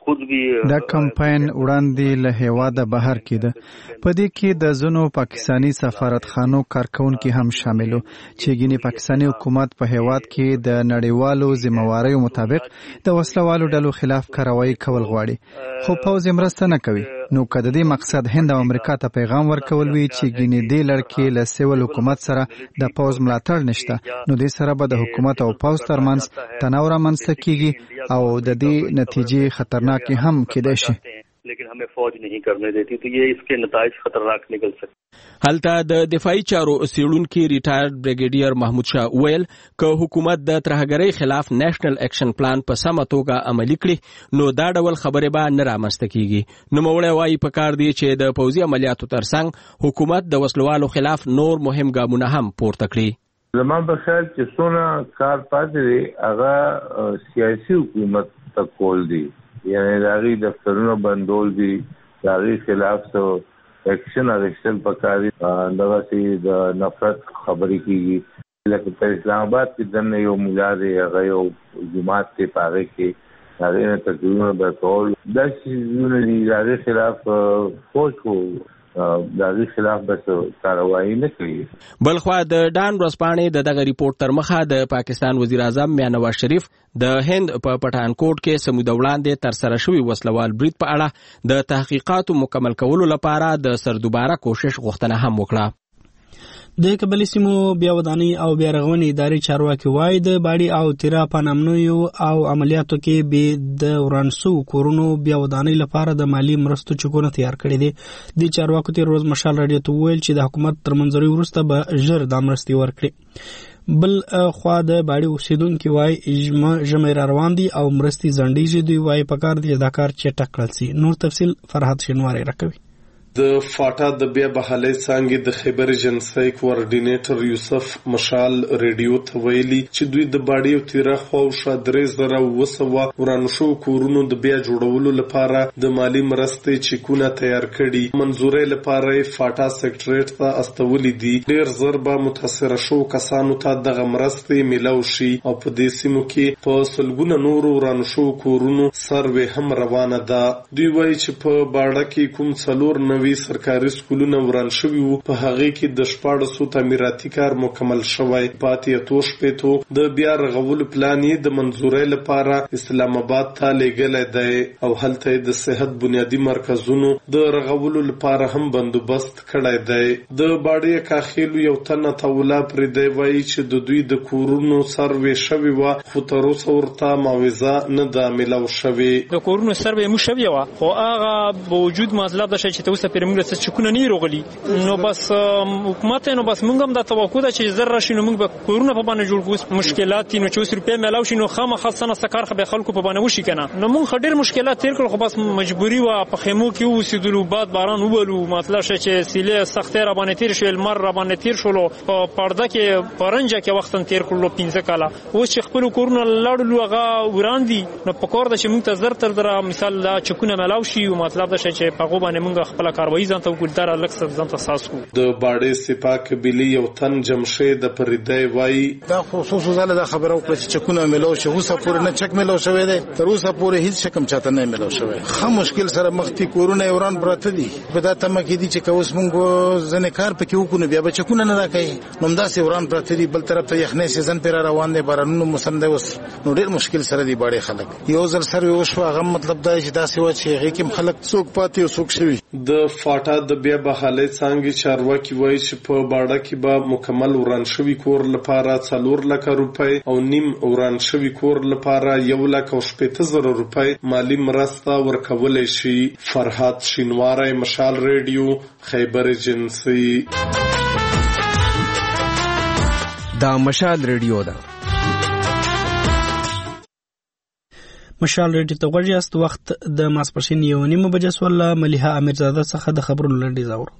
دا کمپاین وړاندې له هیواده بهر کېده. په دې کې د ځینو پاکستانی سفارتخانو کارکونکي هم شامل وو چې ګینه پاکستانی حکومت په هیواد کې د نړیوالو ذمہواریو مطابق د وسلوالو ډلو خلاف کاروایی کول غواړي خو پوز مرسته نه کوي. نو کله دې مقصد هند او امریکا ته پیغام ورکول وی چې ګینه دې لړکې له سیول حکومت سره د پوز ملاتړ نشته نو دې سره به د حکومت او پوز ترمنځ تناور منځته کیږي او د دې نتیجې خطرناک कि हम किदे शे लेकिन हमें फौज नहीं करने देती तो ये इसके नताइज खतरनाक निकल सकते. هلته د دفاعي چارو سیړونکو ریټایرډ بریګیډیر محمود شاه ویل که حکومت د ترهګرۍ خلاف نېشنل اکشن پلان په سمه توګه عملي کړي نو دا ډول خبره به نه رامنځته کیږي. نو موږ وایي په کار دی چې د پوځي عملیاتو ترڅنګ حکومت د وسلوالو خلاف نور مهم ګامونه هم پورته کړي. زموږ په خیال چې څونه کار پاتې دی هغه سیاسي حکومت ته کول دی یعنی داغی دفترونو بندول دي داغی خلاف سو ایکشن اغشتل پکاري دغه سي د نفرت خبرې کیږي لکه په اسلام آباد کې دنه یو مولا دی هغه یو جماعت ته پاره کې هغه نه تقریبا د ټول د شیزونه دي داغی خلاف فوج کو داغی خلاف بس کاروایی نه کوي. بلخوا د ډان ورځپاڼې د دغه ریپورت تر مخه د پاکستان وزیر اعظم میاں نواز شریف د هند په پټانکوټ کې سمود وړاندې تر سره شوی وسلوال برید په اړه د تحقیقاتو مکمل کولو لپاره د سردوباره کوشش غوښتنه هم وکړه. د قبلي سیمو بیا ودانۍ او بیا رغونې ادارې چارواکي وایي د باډي او تیرا په نامنویو او عملیاتو کې به د ورانسو کورونو بیا ودانۍ لپاره د مالی مرستو چکونه تیار کړي دي. د چارواکو تیر روز مشال رادیو ته ویل چې د حکومت تر منځري وروسته به ژر د مرستې ورکړي. بل خوا د باډي اوسیدونکو وایي ژمی را روان دي او مرستې ځنډیږي. دوی وایي پکار دي دا کار چټک کړل شي. نور تفصیل فرحت شینواری راکوي. د فاټا د بیا بحالي څنګه د خیبر ایجنسی کوارډینیټر یوسف مشال ریډیو ته ویلي چې دوی د باډي او تیرا خو شادرې زره وسوه ورانشو کورونو د بیا جوړولو لپاره د مالی مرستې چکونه تیار کړي. منزورې لپاره فاټا سیکریټریټ ته استولې دي. ډیر زر به متاثر شو کسانو ته دغه مرستې ملو شي او په دې سیمو کې په سلګونه نور ورانشو کورونو سروې هم روانه ده. دوی وایي چې په باډه کې کوم څلور وی سرکاري سکولونه وران شوي وو په هغه کې د 1400 تعمیراتي کار مکمل شوی. پاتې توش پېتو د بیا رغولو پلان یې د منزورۍ لپاره اسلام آباد ته لېږلی دی او هلته د صحت بنیادی مرکزونو د رغولو لپاره هم بندوبست کړی دی. د باډي کاخیلو یو تنه تولا پر دی وایي چې د دوی د کورونو سروې شوی و خو تر اوسه ورته معاوضه نه ده ملو شوی. د کورونو سروې مو شوی و خو هغه بوجود مطلب ده چې اوسه پر موږ څه چکونه نه روغلي نو بس حکومت نو بس موږ هم د توقع ده چې زر راشي نو موږ به کورونه په باندې جوړ کوو. مشکلات نو 400 روپیا ملاو شي نو خامخا سنه سکار خو به خلکو په باندې وشي کنه نو موږ ډېر مشکلات تیر کړل خو بس مجبوری و په خیمو کې اوسېدلو بعد باران وبلو مطلب چې سیله سختي را باندې تیر شو المر را باندې تیر شولو په پرده کې پرنجا کې وختن تیر کړلو 15 کاله اوس چې خپل کورونه لاړو هغه وراندي نو په کور د چې موږ ته زر تر مثال لا چکونه ملاو شي او مطلب ده چې په غو باندې موږ خپل کاروایی ځان ته وګړدار الکس ځان ته ساس کو د باډې سپا قبيله یو تن جمشید پردای وای دا خصوص زله دا خبره وکړه چې چکونه ملو شو اوسه پورې نه چک ملو شوې ده تر اوسه پورې هیڅ شکم چاته نه ملو شوې خه مشکل سره مختی کورونه وران پراته دي په دا تمه کې دي چې کوس مونږ ځنه کار پکې وکړو بیا به چکونه نه راکې نو دا سي وران پراته دي بل طرف ته یخنه سیزن پر روان دي بارانونو موسم دی اوس نو ډېر مشکل سره دي باړې خلک یو ځل سره وشو هغه مطلب دا چې دا سی و چې هغه کې خلک څوک پاتې او څوک شوی د فاټا د بیا بحاله څنګه چارواکي وایي چې په باړه کې به مکمل وران شوی کور لپاره 4 لک روپۍ او نیم وران شوی کور لپاره 1,70,000 روپۍ مالی مرسته ورکول شي فرحات شینواری مشال ریډیو خیبر ایجنسی دا مشال ریډیو ده مشال ریډیو ته غوږ یاست وخت د ماسپښین 1:30 بجې سوله ملیحه امیرزاده څخه د خبرونو لنډیز اورو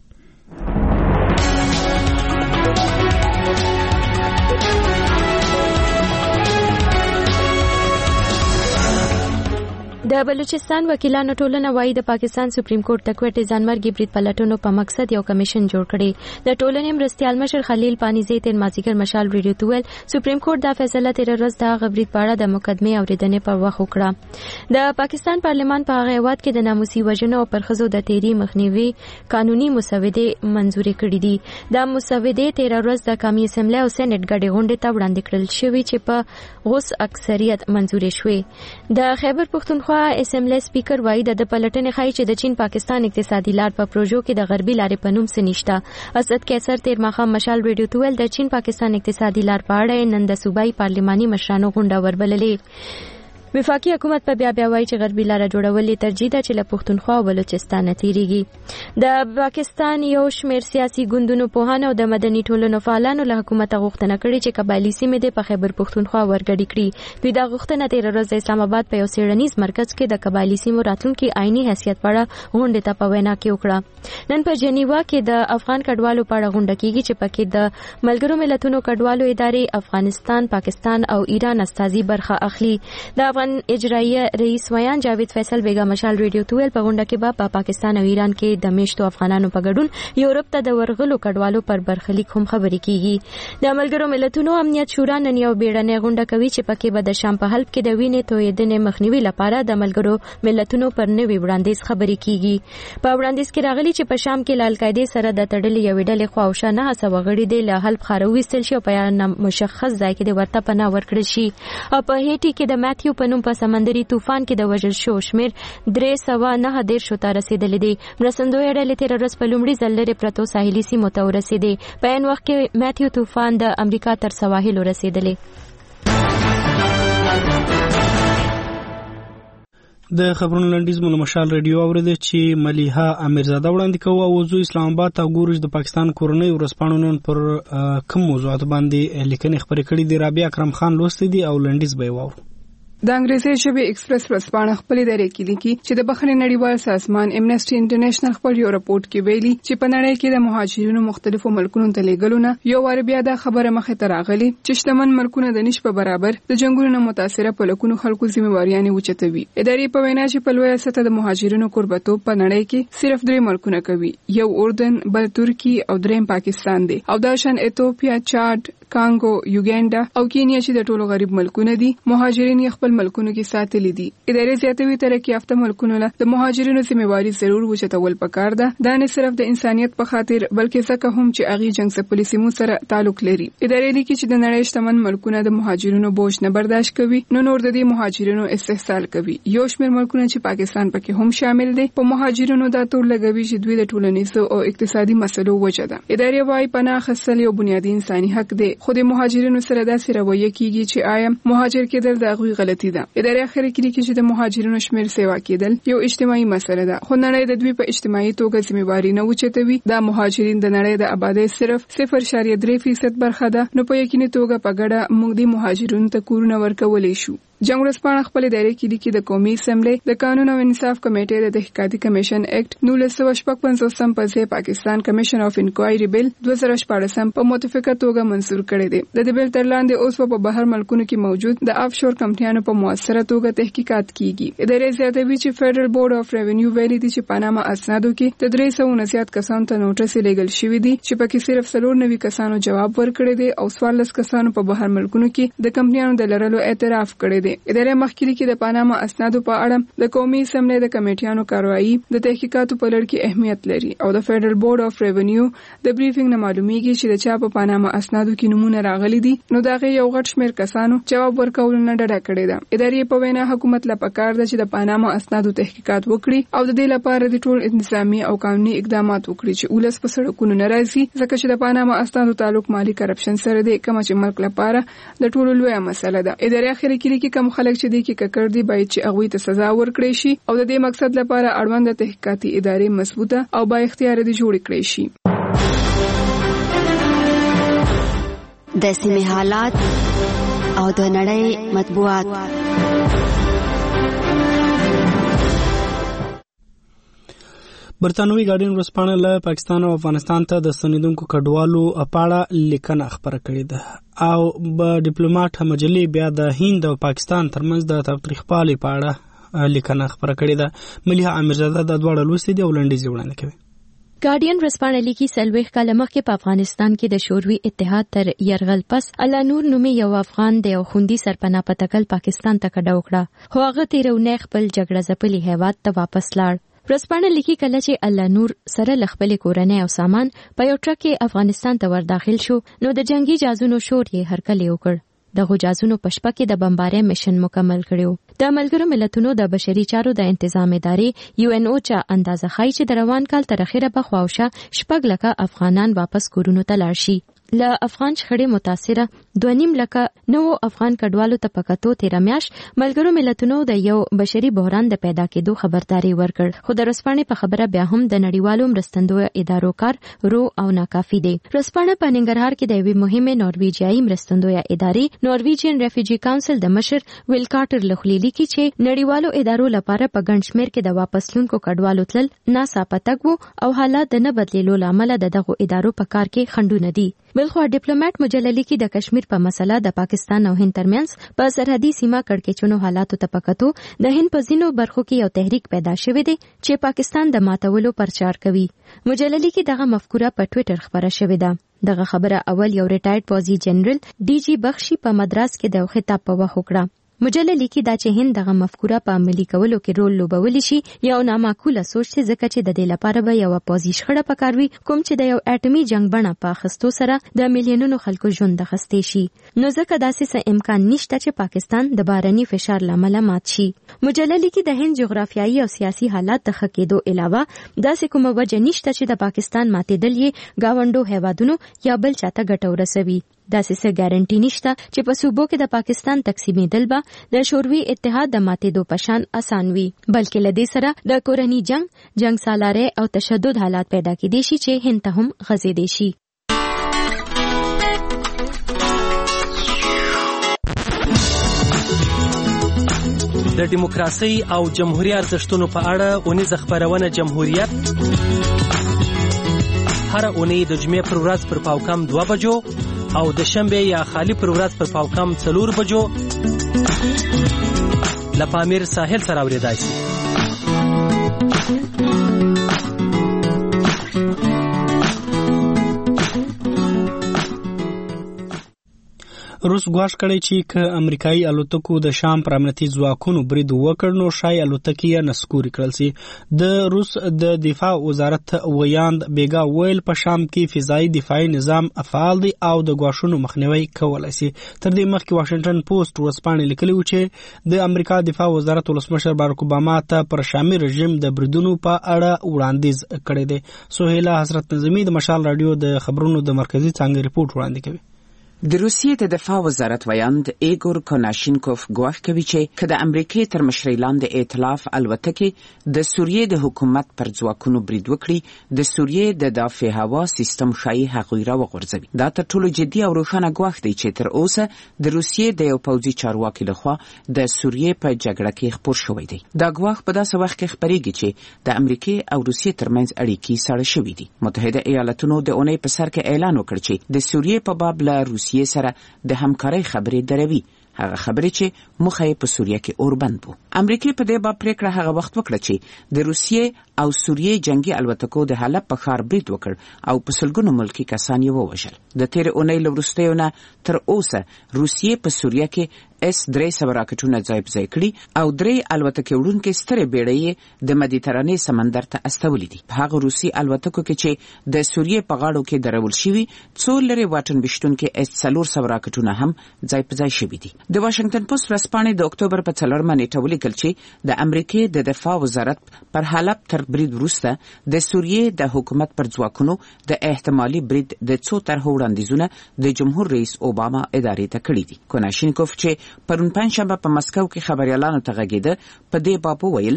د بلوچستان وکیلانو ټولنه وايي د پاکستان سپریم کورټ د کوټې ځانمرګي برید پلټونو په مقصد یو کمیشن جوړ کړي د ټولنې مرستيال مشر خلیل پانیزی تیر مازیګر مشال ریډیو ته ویل سپریم کورټ دا فیصله تیر ورځ د غبرید پاړه د مقدمه اوریدنې پر وخت وکړه د پاکستان پارلمان په هغه وخت کې د ناموسي وژنو او پرخزو د تیری مخنیوي قانوني مسوده منزوري کړې دي د مسوده تیر ورځ د قومي اسمبلی او سېنات غړي غونډې ته وړاندې کړل شوې چې په غوس اکثریت منزوري شوې د خیبر پښتونخوا اسمبلی سپیکر وایي د پلټنې خای چې د چین پاکستان اقتصادي لار په پروژو کې د غربي لارې په نوم سنشته اسد کیسر تیر ماخه مشال ریډیو ته ویل د چین پاکستان اقتصادي لار په اړه نن د صوبایي پارلماني مشرانو غونډه وربللې وفاقي حکومت په بیا وایي چې غربي لار جوړولې ترجیح ده چې له پښتونخوا او بلوچستان تیریږي د پاکستان یو شمېر سیاسي ګوندونو پوهانو او د مدني ټولنو فعالانو له حکومت غوښتنه کړې چې قبایلی سیمې د په خیبر پښتونخوا ورګډي کړي دوی دا غوښتنه تیر ورځ د اسلام آباد په یو څېړنیز مرکز کې د قبایلی سیمو راتلونکي آئینی حیثیت په اړه غونډه ته په وینا کې وکړه نن په جنیوا کې د افغان کډوالو په اړه غونډه کېږي چې پکې د ملګرو ملتونو کډوالو ادارې افغانستان پاکستان او ایران استازي برخه اخلي د افغان اجرائیه رئیس ویان جاوید فیصل بیگا مشال ریډیو ته ویل په غونډه کې په پاکستان او ایران کې د میشتو افغانانو په ګډون یورپ ته د ورغلو کډوالو پر برخلیک هم خبرې کیږي د ملګرو ملتونو امنیت شورا نن یو بیړنۍ غونډه کوي چې پکې به د شام په حلب کې د وینې تویدنې مخنیوي لپاره د ملګرو ملتونو پر نوي وړاندیز خبرې کیږي په وړاندیز کې راغلي چې په شام کې ل القاعده سره د تړلې یوې ډلې خواوشا نه هڅه وغړي د حلب خارويستل شي په یان مشخص ځای کې د ورته پناه ورکړل شي او په هېټي کې د ماتیو په نوم په سمندري طوفان کې د وژل شو شمیر 309 شو ته رسیدلې دي مرستندوی ډلې تیر ورځ په لومړي ځل لري پرتو ساحلي سیمو ته ورسېدې په ان وخت کې ماتیو طوفان د امریکا تر سواحلو رسیدلې د خبرونو لنډیز مو مشال ریډیو اوریدل چې ملیحه امیرزاده وړاندې کوي او زو اسلام آباد ته ګورج د پاکستان کورنۍ ورسپانو نن پر کوم موضوعات باندې لیکنې خبرې کړې دي رابعه اکرم خان لوستې دي او لنډیز به وو د انګریزي ژبې ایکسپریس ورځپاڼه خپل ادارې کې لیکي چې د بخښنې نړیوال سازمان امنیسټي انټرنیشنل خپل یو راپورټ کې ویلي چې په نړۍ کې د مهاجرینو مختلفو ملکونو ته لیږلونه یو وار بیا د خبره مخه ته راغلي چې شتمن ملکونه د نش په برابر د جنگونو متاثره په لکونو خلکو ذمہواریانه وچتوي ادارې په وینا چې په لوی سطح د مهاجرینو قربتوب په نړۍ کې صرف 3 ملکونه کوي یو اردن بل ترکی او دریم پاکستان دی او دا شان ایتوپیا چاد کانګو یوګاندا او کینیا چې د ټولو غریب ملکونه دي مهاجرین یې خپل ملکونو کې ساتلي دي ادارې زیاتوي ترقی یافته ملکونو له د مهاجرینو ذمہواری ضرور وچتول پکار ده دا نه صرف د انسانيت په خاطر بلکې ځکه هم چې اغي جنگ څخه سیمو سره تعلق لري ادارې لیکي چې د نړۍ شتمن ملکونه د مهاجرینو بوج نه برداشت کوي نو نور د دې مهاجرینو استحصال کوي یو شمېر ملکونه چې پاکستان پکې هم شامل دي په مهاجرینو دا تور لګوي چې دوی د ټولنیزو او اقتصادي مسلو وجه ده ادارې وايي پناه اخیستل یو بنیادی انساني حق دی خو د مهاجرینو سره داسې رویه کیږي چې آیا مهاجر کېدل د غوي غلطي ده ادارې اخر کې لیکي چې د مهاجرینو شمیر سیوا کېدل یو اجتماعي مسله ده خو نړۍ د دوی په اجتماعي توګه ذمہواری نه وچتوي دا مهاجرین د نړۍ د آبادی صرف 0.3% برخه ده نو په یقیني توګه په ګډه موږ د مهاجرینو ته کورونه ورکولې شو جنگ ورځپاڼه خپل ادارې کې لیکي د قومي اسمبلی د قانون او انصاف کمیټې د تحقیقاتي کمیشن ایکټ 1955 په ځای پاکستان کمیشن اف انکوایری بل 2014 په متفقه توګه منسوخ کړی دی. د دې بل تر لاندې اوس په بهر ملکونو کې موجود د افشور کمپنیانو په موثره توګه تحقیقات کیږي. ادارې زیاتوي چې فدرل بورډ اف ریونیو ویلي دي چې پاناما اسنادو کې د 390 کسانو ته نوټس لیږل شوی دی چې پکې صرف 94 کسانو جواب ورکړی دی او 14 کسانو په بهر ملکونو کې د کمپنیانو د لرلو اعتراف کړی دی. ادارې مخکې کې د پاناما اسنادو په اړه د قومي اسمبلی د کمیټیانو کاروایی د تحقیقاتو په لړ کې اهمیت لري او د فدرل بورډ اف ریونیو د بریفینګ نه معلومیږي چې د چا په پاناما اسنادو کې نمونه راغلي دي نو دغه یو غټ شمېر کسانو جواب ورکول نه ډډه کړې ده. ادارې په وینا حکومت لا پکار ده چې د پاناما اسنادو تحقیقات وکړي او د دې لپاره د ټول انتظامی او قانوني اقدامات وکړي چې ولس په سړکونو نه راځي ځکه چې د پاناما اسنادو تعلق مالی کرپشن سره دی کوم چې ملک لپاره د ټولو لویه مسله ده. ادارې اخر کې کوم خلک چې دي کې ککړ دي باید چې هغه ته سزا ورکړي شي او د دې مقصد لپاره اړوند تحقیقاتي ادارې مضبوطه او با اختیار دي جوړ کړي شي. د سیمې حالات او د نړۍ مطبوعات. برتانوي ګارډین ورځپاڼه له پاکستان او افغانستان ته د ستنېدونکو کډوالو په اړه لیکنه خپره کړې ده او په ډیپلوماټ مجلې بیا د هند او پاکستان ترمنځ د تاوتریخوالي په اړه لیکنه خپره کړې ده. ملیحه امیرزاده د دواړو لوستې دي او لنډیز وړاندې کوي. ګارډین ورځپاڼه لیکي 40 کاله مخکې په افغانستان کې د شوروي اتحاد تر یرغل پس الله نور نومي یو افغان د یو خوندي سرپناه په تکل پاکستان ته کډه وکړه خو هغه تیرونه خپل جګړه ځپلي هیواد ته واپس لاړ. ورځپاڼه لیکي کله چې الله نور سره لخپل کورنۍ او سامان په یو ټرک کې افغانستان ته ور داخل شو نو د جنگي جازونو شور یې هرکلی وکړ. دغه جازونو په شپه کې د بمبارۍ مشن مکمل کړو. د ملګرو ملتونو د بشري چارو د تنظیم ادارې UNO چا اندازه خای چې د روان کال تر اخره په خواوشه 6 لکه افغانان واپس کورونو ته لاړ شي. له افغان شخړې متاثره 2.5 لکه نو افغان کډوالو ته پکاتو 13 میاش ملګرو ملتونو د یو بشري بحران د پیدا کېدو خبرداري ورکړ خو د رسپانې په خبره بیا هم د نړیوالو مرستندوی ادارو کار رو او ناکافي دی. رسپانې په ننګرهار کې د یوې مهمه نورویجیایي مرستندوی ادارې نورویجین ریفیوجی کونسل د مشر ویل کارټر لخلیلی کې چې نړیوالو ادارو لپاره په ګڼ شمېر کې د واپس لونکو کډوالو تلل ناڅاپه تګ وو او حالات د نه بدلیدو لامل د دغه ادارو په کار کې خنډونه دي. بلخو ډیپلوماټ مجللی کې د کشمیر په مسله د پاکستان او هند ترمنځ په سرحدي سیمه کړکېچونو حالاتو ته پکاتو د هند په ځینو برخو کې یو تحریک پیدا شوی دی چې پاکستان د ماتولو پرچار کوي. مجللی کې دغه مفکوره په ټوئیټر خبره شوې ده. دغه خبره اول یو ریټایرډ پوځي جنرال DG بخشي په مدراس کې د خطاب په وخت وکړه. مجله لیکي دا چې هند دغه مفکوره په عملي کولو کې رول لوبولی شي یو نامعقوله سوچ دی ځکه چې د دې لپاره به یو پوځي شخړه پکاروي کوم چې د یو اټومي جنگ بڼه په اخیستو سره د میلیونونو خلکو ژوند اخیستی شي نو ځکه داسې څه امکان نشته چې پاکستان د بارني فشار لامل مات شي. مجله لیکي د هند جغرافیایي او سیاسي حالات د ښه کېدو علاوه داسې کومه وجه نشته چې د پاکستان ماتېدل یې گاونډو هیوادونو یا بل چاته ګټه ورسوي. داسې څه ګارانټي نشته چې په صوبو کې د پاکستان تقسیمېدل به د شوروي اتحاد د ماتېدو په شان اسان وي بلکې له دې سره د کورني جنگ سالاري او تشدد حالات پیدا کېدي شي چې هند ته هم غځېدي شي. د دیموکراسي او جمهوریت ارزښتونو په اړه اونیزه خبرونه جمهوریت هر اونۍ د جمعې پر ورځ پر پاوکم 2 بجو او د شنبه یا خالی پر ورځ پر پاوکم 4 بجو لپامیر ساحل سره اوریدای شي. روس ګواښ کړی چې که امریکایي الوتکو د شام پر امنیتي ځواکونو برید وکړ نو شای الوتکې یې نسکوري کړل شي. د روس د دفاع وزارت ویاند بیګا ویل په شام کې فضایي دفاعي نظام فعال دی او د ګواښونو مخنیوي کولای شي. تر دې مخکې واشنگټن پوسټ ورځپاڼې لیکلي و چې د امریکا دفاع وزارت ولسمشر باراک اوباما ته پر شامي رژیم د بریدونو په اړه وړاندیز کړی دی. سهیلا حضرت نظامی د مشال رادیو د خبرونو د مرکزی څانګې ریپورت وړاندې کوي. د روسیې د دفاع وزارت ویاند ایګور کوناشینکوف ګواښ کوي چې که د امریکې تر مشرۍ لاندې ائتلاف الوتکې د سوریې د حکومت پر ځواکونو برید وکړي، د سوریې د دافع هوا سیستم ښایي هغوی راوغورځوي. دا تر ټولو جدي او روښانه ګواښ دی چې تر اوسه د روسیې د یو پوځي چارواکي لخوا د سوریې په جګړه کې خپور شوی دی. دا ګواښ په داسې وخت کې خپریږي چې د امریکې او روسیې ترمنځ اړیکې سړې شوې دي. متحده ایالاتونو د اونۍ په سر کې اعلان وکړ چې د سوریې په باب له روسیې سره د همکارۍ خبرې دروي، هغه خبرې چې مخه یې په سوریه کې اوربند وو. امریکا په دې باب پریکړه هغه وخت وکړه چې د روسیې او سوریې جنگي الوتکو د حلب په ښار برید وکړ او په سلګونو ملکی کسان یې ووژل. د تېرې اونۍ له وروستیو نه تر اوسه روسیې په سوریه کې S-300 راکټونه ځای په ځای کړي او 3 الوتکې وړونکې سترې بیړۍ د مدیترانې سمندر ته استولې دي. په هغه روسي الوتکو کې چې د سوریې په غاړو کې درول شوي، څو لرې واټن ویشتونکې S-400 راکټونه هم ځای په ځای شوي دي. د واشنگټن پوسټ ورځپاڼې د اکتوبر په 4 نیټه ولیکل چې د امریکې د دفاع وزارت پر حلب تر برید وروسته د سوریې د حکومت پر ځواکونو د احتمالي برید د څو طرحو وړاندیزونه د جمهور رئیس اوباما ادارې ته کړي دي. کوناشینکوف چې پرون پنځشنبه په مسکو کې خبريالانو ته غږېده، په دې باب وویل: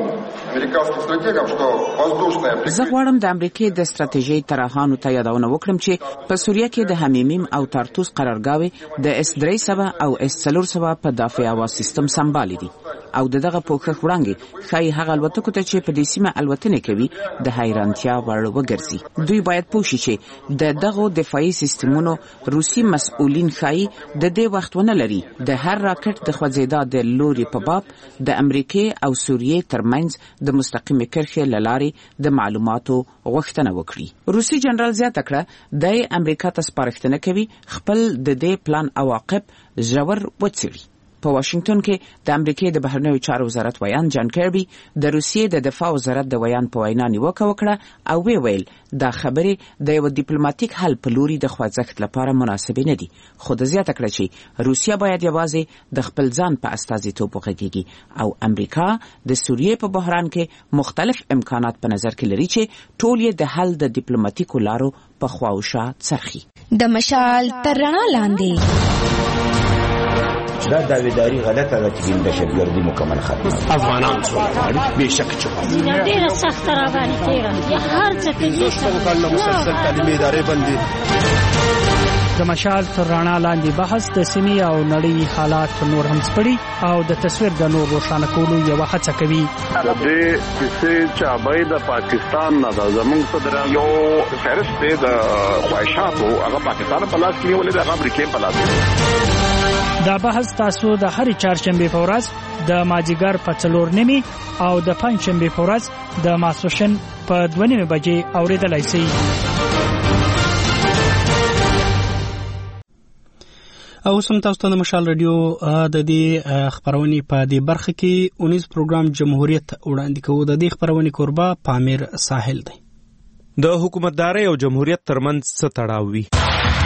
زه غواړم د امریکې د ستراتیژۍ طرحانو ته یادونه وکړم چې په سوریه کې د حمیمیم او تارتوس قرارګاوې د S-300 او S-400 په دافع هوا سیستم سمبالي دي او دغه پوښښ وړاندې ښایي هغه الوتکو ته چې په دې سیمه الوتنې کوي د حیرانتیا وړ وګرځي. دوی باید پوه شي چې د دغو دفاعي سیستمونو روسي مسؤلین ښایي د دې وخت ونه لري د هر راکټ د خوځېدا د لوري په باب د امریکې او سوریې ترمنځ د مستقیمې کرښې له لارې د معلوماتو غوښتنه وکړي. روسي جنرال زیاته کړه د امریکا ته سپارښتنه کوي خپل د دې پلان عواقب ژور وڅېړي. په واشنگټن کې د امریکای د بهرنیو چارو وزارت ویان جان کیربي د روسیې د دفاع وزارت د ویان په وینا نیوکه وکړه او ویل دا خبرې د یو ډیپلوماټیک حل په لوري د خوځښت لپاره مناسبه نه دي، خو د زیاته کړه چې روسیا باید یوازې د خپل ځان په استازیتوب وغږیږي او امریکا د سوریې په بحران کې مختلف امکانات په نظر کې لري چې ټول یې د حل د ډیپلوماټیکو لارو په خواوشا څرخي. د مشال تر رڼا لاندې دا داویداری غلطه ده چې د دهشتګردي مکمل ختمه افغانان څومره بهشکه چې ډیره سخت را باندې تیره هر څه کې د مسلسل تعلیمي ادارې بندي. د مشال تر رڼا لاندې بحث د سیمې او نړۍ حالات نور هم سپړي او د تصویر د نور روښانه کولو یو هڅه کوي. د دې چې چابای د پاکستان نه د زمونږ صدر یو فهرست دی د خواهشاتو هغه پاکستان په لاس کې نیولې د امریکا په لاس. دا بحث تاسو د هرې چهارشنبه په ورځ د مازیګر په 4:30 او د پنځشنبه په ورځ د ماسوشن په 2:30 بجې اوریدلای شئ. او سم تاسو ته د مشال رادیو د دې خبرونې په دې برخه کې 19 پروګرام جمهوریت وړاندې کوي. د دې خبرونې کوربه پامیر ساحل دی. د حکومتدارۍ او جمهوریت ترمنځ څه تړاو وي؟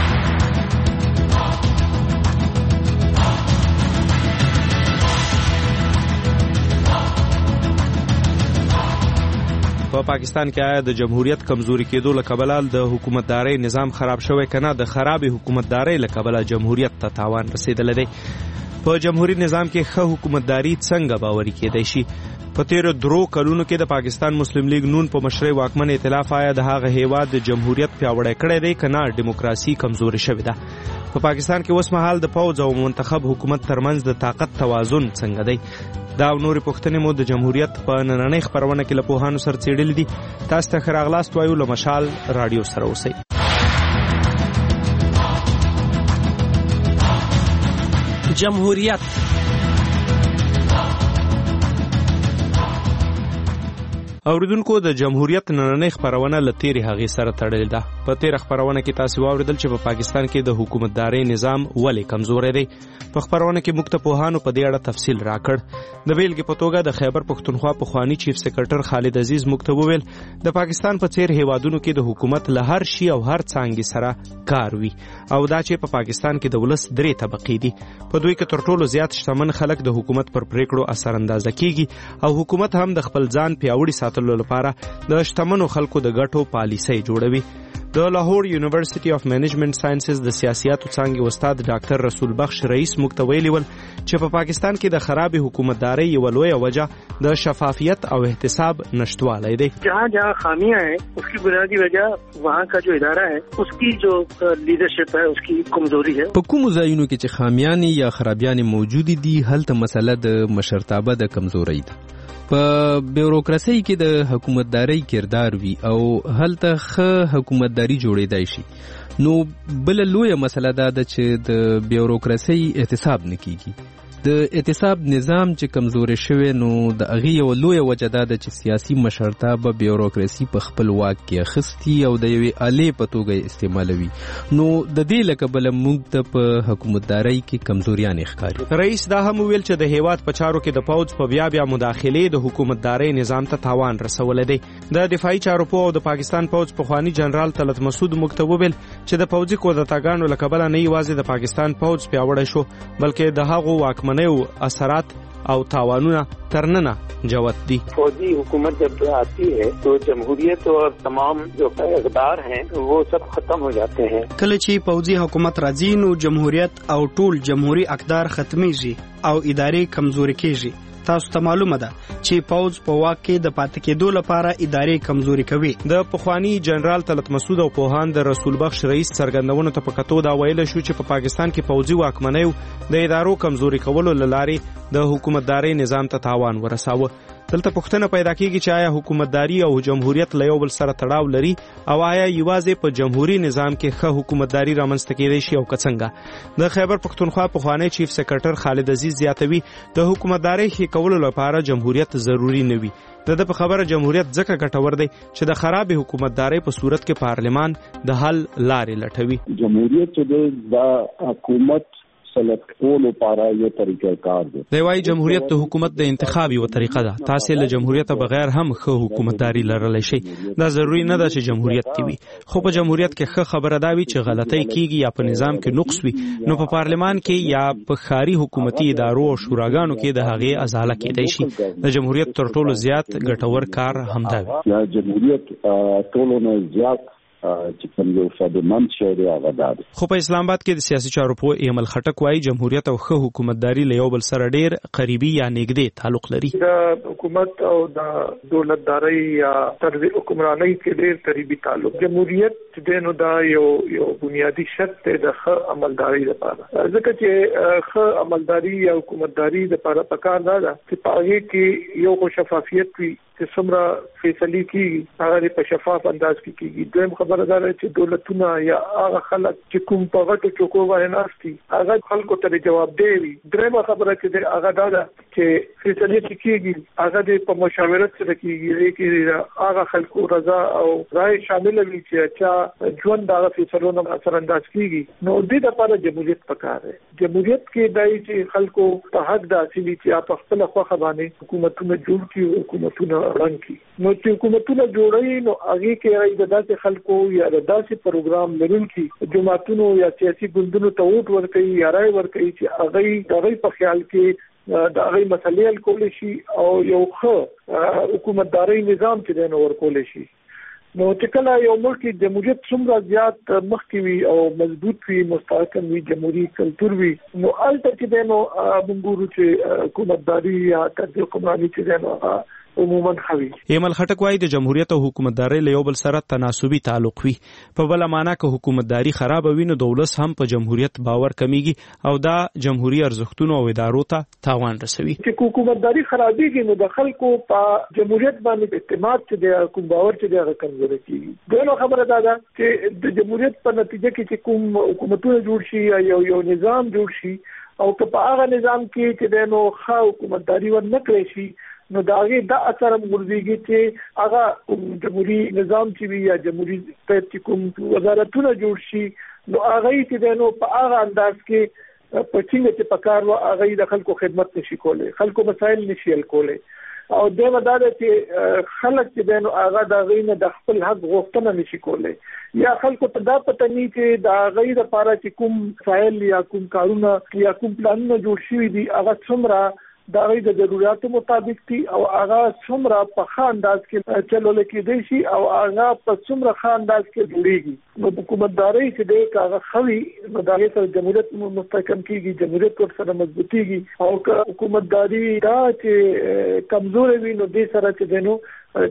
په پاکستان کې آیا د جمهوریت کمزوري کېدو له کبله د حکومتدارۍ نظام خراب شوی کنه د خرابې حکومتدارۍ له کبله جمهوریت ته تاوان رسیدلی دی؟ په جمهوریت نظام کې ښه حکومتداري څنګه باوري کېدای شي؟ په تیرو 3 کلونو کې د پاکستان مسلم لیگ نون په مشرۍ واکمن ائتلاف آیا د هغه هیواد د جمهوریت پیاوړی کړی دی کنه دیموکراسي کمزوري شوې ده؟ په پاکستان کې اوس مهال د پوځ او منتخب حکومت ترمنځ د طاقت توازن څنګه دی؟ دا او نورې پوښتنې مو د جمهوریت په نننۍ خپرونه کې له پوهانو سره څېړلې دي. تاسو ته ښه راغلاست وایو له مشال راډیو سره اوسئ. جمهوریت اوریدونکو د جمهوریت نننۍ خبرونه له تیرې هغې سره تړلې ده. په تیره خبرونه کې تاسو واوریدل چې په پاکستان کې د حکومتدارۍ نظام ولې کمزوری دی. په خبرونه کې موږ ته پوهانو په دې اړه تفصیل راکړ. د بیلګې په توګه د خیبر پښتونخوا پخوانی چیف سکرټر خالد عزیز موږ ته وویل د پاکستان په څیر هیوادونو کې د حکومت له هر شي او هر څانګې سره کار وي او دا چې په پاکستان کې د ولس 3 طبقې دي. په دوی کې تر ټولو زیات شتمن خلک د حکومت پر پریکړو اثر اندازه کیږي او حکومت هم د خپل ځان پیاوړي ساتلو لپاره د شتمنو خلکو د ګټو پالیسۍ جوړوي. د لاهور یونیورسيټي اف منیجمنت ساينسز د سیاستو څانګې استاد ډاکټر رسول بخش رئیس موږ ویلي ول چې په پاکستان کې د خراب حکومتداري یو لوی وجه د شفافیت او احتساب نشټوالی دی. جہاں جہاں خامیاں ہیں اس کی بنیادی وجہ وہاں کا جو ادارہ ہے اس کی جو لیڈرشپ ہے اس کی کمزوری ہے. په کومو ځایونو کې چې خامیان یا خرابیان موجود دي هلته مسله د مشرتابه د کمزوري ده. په بیوروکراسي کې د حکومتداري کردار وی او هلته ښه حکومتداري جوړېدای شي. نو بل لوی مسله ده چې د بیوروکراسي احتساب نکېږي. د احتساب نظام چې کمزوري شوی نو د هغې یو لویه وجه دا ده چې سیاسي مشرتابه بیوروکراسي په خپل واک کې اخیستي او د یوې آلې په توګه استعمالوي. نو د دې له کبله موږ ته په حکومتدارۍ کې کمزوریانې ښکاري. رئیس دا هم ویل چې د هیواد په چارو کې د پوځ په بیا مداخلې د حکومتدارۍ نظام ته تاوان رسولی دی. د دفاعي چارو پوه او د پاکستان پوځ پخواني جنرال طلعت مسعود موږ ته وویل چې د پوځي کودتاګانو له کبله نه یوازې د پاکستان پوځ پیاوړی شو بلکې د هغو واکمنیو اثرات او تاوانونه ترننه جوت دی. فوجی حکومت جب آتی ہے تو جمہوریت اور تمام جو اقدار ہیں وہ سب ختم ہو جاتے ہیں. کله چې پوځي حکومت راځي نو جمهوریت او ټول جمهوری اقدار ختميږي او ادارې کمزوري کیږي. تاسو ته معلومه ده چې پوځ په واک کې د پاتې کېدو لپاره ادارې کمزوري کوي. د پخوانی جنرال طلعت مسعود او پوهان د رسول بخش رئیس څرګندونو ته په کتو دا ویل شو چې په پاکستان کې پوځي واکمنیو د ادارو کمزوري کولو لارې د حکومتداري نظام ته تاوان ورساوه. دلته پوښتنه پیدا کیږي چې آیا حکومتداري او جمهوریت له یو بل سره تړاو لري او آیا یوازې په جمهوریت نظام کې ښه حکومتداري رامنځته کېدای شي او که څنګه. د خیبر پښتونخوا پخوانی چیف سیکرټر خالد عزیز زیاتوي د حکومتداري ښه کولو لپاره جمهوریت ضروری نه وي. د په خبره جمهوریت ځکه ګټور دی چې د خراب حکومتداري په صورت کې پارلمان د حل لارې لټوي. جمهوریت چې د حکومت سلیکټ کولو لپاره یو طریقه کار دی. د وايي جمهوریت د حکومت د انتخاب یو طریقه ده. تاسو له جمهوریت بغیر هم ښه حکومتداري لرلی شي. دا ضروری نه ده چې جمهوریت کې وي. خو په جمهوریت کې ښه خبره دا وي چې غلطۍ کیږي یا په نظام کې نقص وي نو په پارلمان کې یا په ښاري حکومتي ادارو او شوراګانو کې د هغې ازاله کېدای شي. د جمهوریت تر ټولو زیات ګټور کار همدا وي. یا جمهوریت ټولو نه زیات چې کوم یو صدمنت شي دی هغه ده. خو په اسلام آباد کې د سیاسي چارو په ایمل خټک وايي جمهوریت او ښه حکومتداري له یو بل سره ډیر قریبي یا نږدې تعلق لري. د حکومت او د دولتداري یا طرز حکمرانی کې ډیر قریبي تعلق. جمهوریت چې نو دا یو بنیادی شرط دی د ښه عملداري لپاره. ځکه چې ښه عملداري یا حکومتداري لپاره پکار ده چې په هغه کې یو شفافیت وي چې څومره فیصله کیږي هغه په شفاف انداز کې کیږي. دویم خبره ده چې دولتونه یا هغه خلک چې کوم په غټو چوکو باندې ناشتي هغه خلکو ته جواب دی. دریم خبره چې هغه ده چې فیصله کیږي هغه په مشاورت سره کیږي چې هغه خلکو رضا او رائے شامل وي چې چا ژوند هغه فیصلو نه اثر انداز کیږي. نو دې لپاره جمهوریت پکار دی. جمهوریت کې دای چې خلکو په حق د اصلي چې په خپل خوخه باندې حکومتونه جوړ کړي حکومتونه رنګي. نو چې حکومتونه جوړي نو هغه کې د داسې خلکو یا د داسې پروګرام لرونکي جماعتونو یا سیاسي ګوندونو ته ووټ ورکړي یا رائے ورکړي چې هغه په خیال کې د هغه مسلې حل کول شي او یو ښه حکومتداري نظام چې د ورکول شي. نو چې کله یو ملک کې جمهوریت څومره زیات مخکې وي او مضبوط وي مستحکم وي جمهوریت کلتور وي نو الته چې نو موږ چې حکومتداري یا طرز حکمرانی چې نو عموما خوي. ایمل خټک وايي د جمهوریت او حکومتداري له یو بل سره تناسبي تعلق وي. په بل معنا که حکومتداري خراب وي نو دولت هم په جمهوریت باور کمیږي او دا جمهوریت ارزښتونو او ادارو ته تاوان رسوي. چې حکومتداري خرابېږي نو د خلکو په جمهوریت باندې اعتماد چې د کوم باور چې د کمزوري کیږي. دغه خبره ده چې د جمهوریت په نتیجه کې چې کوم حکومتونه جوړ شي یا یو نظام جوړ شي او که په هغه نظام کې چې نو ښه حکومتداري ورنکړي شي نو داغه د اثر مرزيږي چې هغه جمهوریت نظام چې وي یا جمهوریت په کوم وزارتونه جوړ شي نو هغه چې نو په هغه انداز کې په څنګه چې پکار و هغه د خلکو خدمت نشي کولای خلکو مسایل نشي حل کولای او د مدار چې خلک چې نو هغه د غینه د خپل حق غوښتنه نشي کولای یا خلکو ته دا پته نه چې د غیر لپاره چې کوم فایل یا کوم کارونه یا کوم پلانونه جوړ شوی دي هغه څومره دا غي د ضرورتو مطابق دي او هغه څومره په ښه انداز کې چلول کېدای شي او هغه په څومره ښه انداز کې جوړیږي. نو حکومتداري چې د هغه خوي نو دا غي سره جمهوریت مستحکم کیږي، جمهوریت ور سره مضبوطیږي او حکومتداري دا چې کمزوري وي نو د سره چې دینو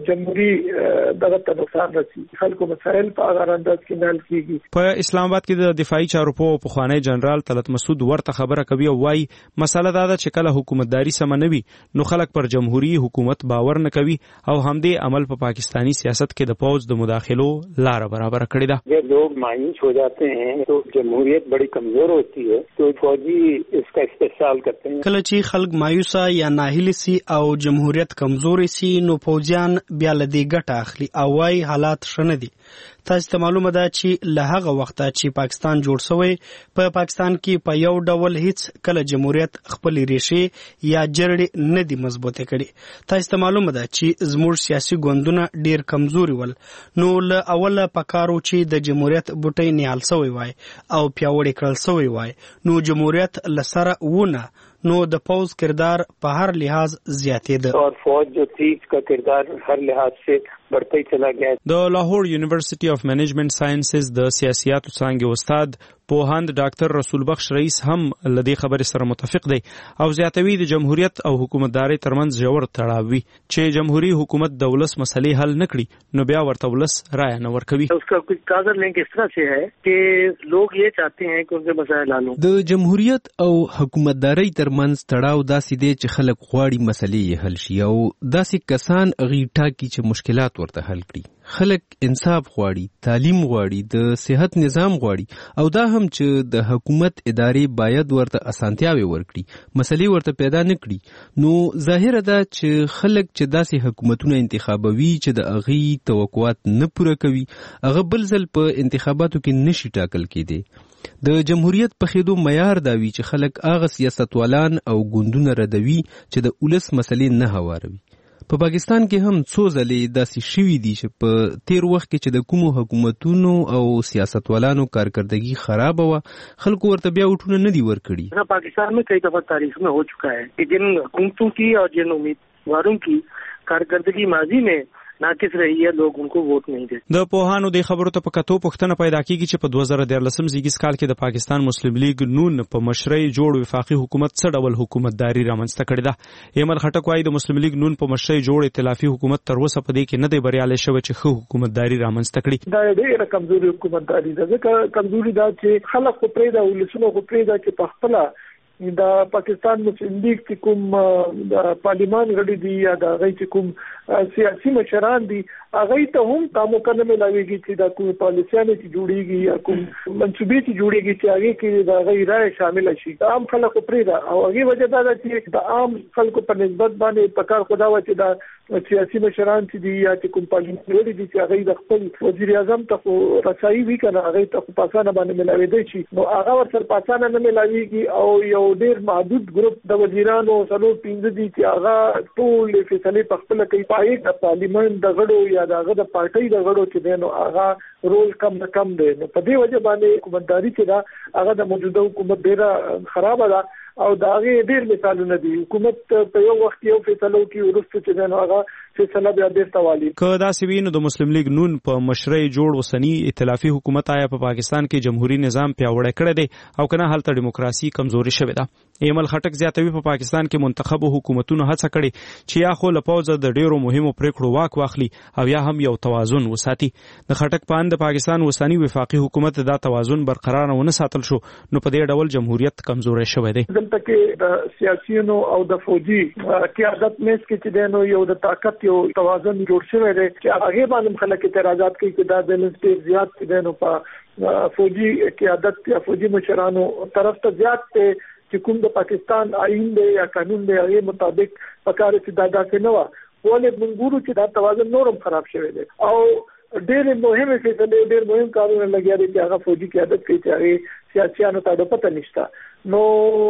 جمهوریت دغه ته نقصان رسي، خلکو مسائل په هغه انداز کې نه حل کیږي. په اسلام آباد کې د دفاعي چارو په خوانی جنرال طلعت مسعود ورته خبره کوي او وايي مسله دا ده چې کله حکومتداري سم نه وي نو خلک پر جمهوریت حکومت باور نه کوي او همدې عمل په پاکستانی سیاست کې د پوز د مداخلو لار برابر کړی ده. جب لوگ مایوس हो जाते हैं तो جمهوریت بڑی کمزور ہوتی ہے تو فوجی اس کا استحصال کرتے ہیں. کله چې خلک مایوسه یا ناهیلي سي او جمهوریت کمزوري سي نو فوجیان بیا لدی ګټه اخلي او وايي حالات شنه دي. تاسو ته معلومه ده چې له هغه وخته چې پاکستان جوړ شوی په پاکستان کې په یو ډول هیڅ کله جمهوریت خپل ریښې یا جرړې نه دي مضبوطه کړي. تاسو ته معلومه ده چې زموږ سیاسي ګوندونه ډیر کمزوري ول، نو له اوله پکارو چې د جمهوریت بوټي نیال شوی وای او پیاوړی کړل شوی وای نو جمهوریت لسره ونه نو د پوز کردار په هر لحاظ زیاتېده اور فوج جو تھی اس کا کردار هر لحاظ سے بڑھتا ہی چلا گیا. د لاهور یونیورسيټي اف مینجمنت ساينسز د سیاسياتو څانګې استاد پوهاند ډاکټر رسول بخش رئیس هم لدی خبرې سره متفق دی او زیاتوي د جمهوریت او حکومتداري ترمنځ ژور تړاو وي چې جمهوریت حکومت د ولس مسلې حل نه کړي نو بیا ورته ولس رائے نه ورکوي. اس کا کچھ کاغذ لیں اس طرح سے ہے کہ لوگ یہ چاہتے ہیں کہ ان کے مسائل حل ہوں. د جمهوریت او حکومتداري ترمنځ تړاو داسې دی چې خلک غواړي مسلې حل شي او داسې کسان غیټا کی چې مشکلات ورته حل کړي. خلک انصاف غواړي، تعلیم غواړي، د صحت نظام غواړي او دا هم چې د حکومت ادارې باید ورته اسانتیاوي ورکړي، مسلې ورته پیدا نه کړي. نو ظاهره ده چې خلک چې داسې حکومتونه انتخابوي چې د اغي توقعات نه پوره کوي هغه بل ځل په انتخاباتو کې نشي ټاکل کېدی. د جمهوریت په خېدو معیار دا وی چې خلک هغه سیاستوالان او ګوندونه ردوي چې د ولس مسلې نه هواروي. په پاکستان کې هم څو ځلې داسې شوي دي چې په تیر وخت کې چې د کومو حکومتونو او سیاستوالانو کارکردگی خراب وه خلکو ورته بیا وټونه نه دي ورکړي. پاکستان میں کئی دفعہ تاریخ میں ہو چکا ہے کہ جن حکومتوں کی اور جن امیدواروں کی کارکردگی ماضی میں ناقص رہی ہے لوگ ان کو ووٹ نہیں دیتے. د پوهانو د خبرو ته په کتو پوښتنه پیدا کیږي چې په 2013 زیږیز کال کې د پاکستان مسلم لیگ نون په مشرۍ جوړ وفاقي حکومت څه ډول حکومتداري رامنځته کړې ده. ایمل خټک وايي د مسلم لیگ نون په مشرۍ جوړ ائتلافي حکومت تر اوسه په دې کې نه دی بریالی شوی چې ښه حکومتداري رامنځته کړي. دا ډېره کمزوري حکومتداري ده، ځکه کمزوري ده چې خلک خو پرېږده ولسونه خو پرېږده چې په خپله د پاکستان مسلم لیگ چې کوم د پارلیمان غړي دي یا د هغه چې کوم سیاسي مشران دي هغه ته هم تاسو نه ملاويږي چې د کوم پالیسیانه چې جوړیږي یا کوم منسوبې چې جوړیږي چې هغه کې د هغه رائے شامل شي. عام خلکو پرېږده او هغه وجه دا ده چې د عام خلکو په نسبت باندې پکار خدا و چې د سیاسي مشران چې دي یا چې کوم پارلیمان غړي دي چې هغه د خپل وزیر اعظم ته رسایي وی کنه هغه ته په اسانه باندې ملاوي دي شي نو هغه ورسره په اسانه نه ملاويږي او یو ډیر محدود ګروپ د وزیرانو سلو 15 دي چې هغه ټول فیصله په خپل کوي پای د پارلیمان د غړو یا د هغه د پارټي د غړو چې دینو هغه رول کم نه کم دی. نو په دې وجه باندې حکومتداري چې دا هغه د موجوده حکومت ډیره خراب ده او دا هغه ډیر مثالونه دي. حکومت په یو وخت یو فیصله کوي ورسته چې دینو هغه فیصله بیا بیرته والی. که دا سوینو د مسلم لیگ نون په مشرۍ جوړ وسنی ائتلافي حکومت آیا په پاکستان کې جمهوریت نظام پیاوړی کړی دی او کنه هلته دیموکراسي کمزوري شوې ده. ایمل خټک زیاتوي په پاکستان کې منتخبو حکومتونو هڅه کړې چې یا خو له پوځه د ډیرو مهمو پریکړو واک واخلي او یا هم یو توازن وساتي. د خټک په اند پاکستان وسنی وفاقي حکومت دا توازن برقرار ونه ساتل شو نو په دې ډول جمهوریت کمزوري شوی دی. دلته کې د سیاسيونو او د فوجي قیادت مېس کې چې دینو یو د طاقت یو توازن جوړ شوی دی چې هغه باندې خلک اعتراضات کوي چې دا بیلنس ډیر زیات دینو په فوجي قیادت یا فوجي مشرانو طرف ته زیات چې کوم د پاکستان آئین دی یا قانون دی هغه مطابق پکاره چې دا داسې نه و ولې منګورو چې دا توازن نورم خراب شوی دی او ډېر مهمه فیصله ډېر مهم کارونه لګیا دي چې هغه فوجي قیادت کوي چې هغه سیاسيانو ته پته نشته. نو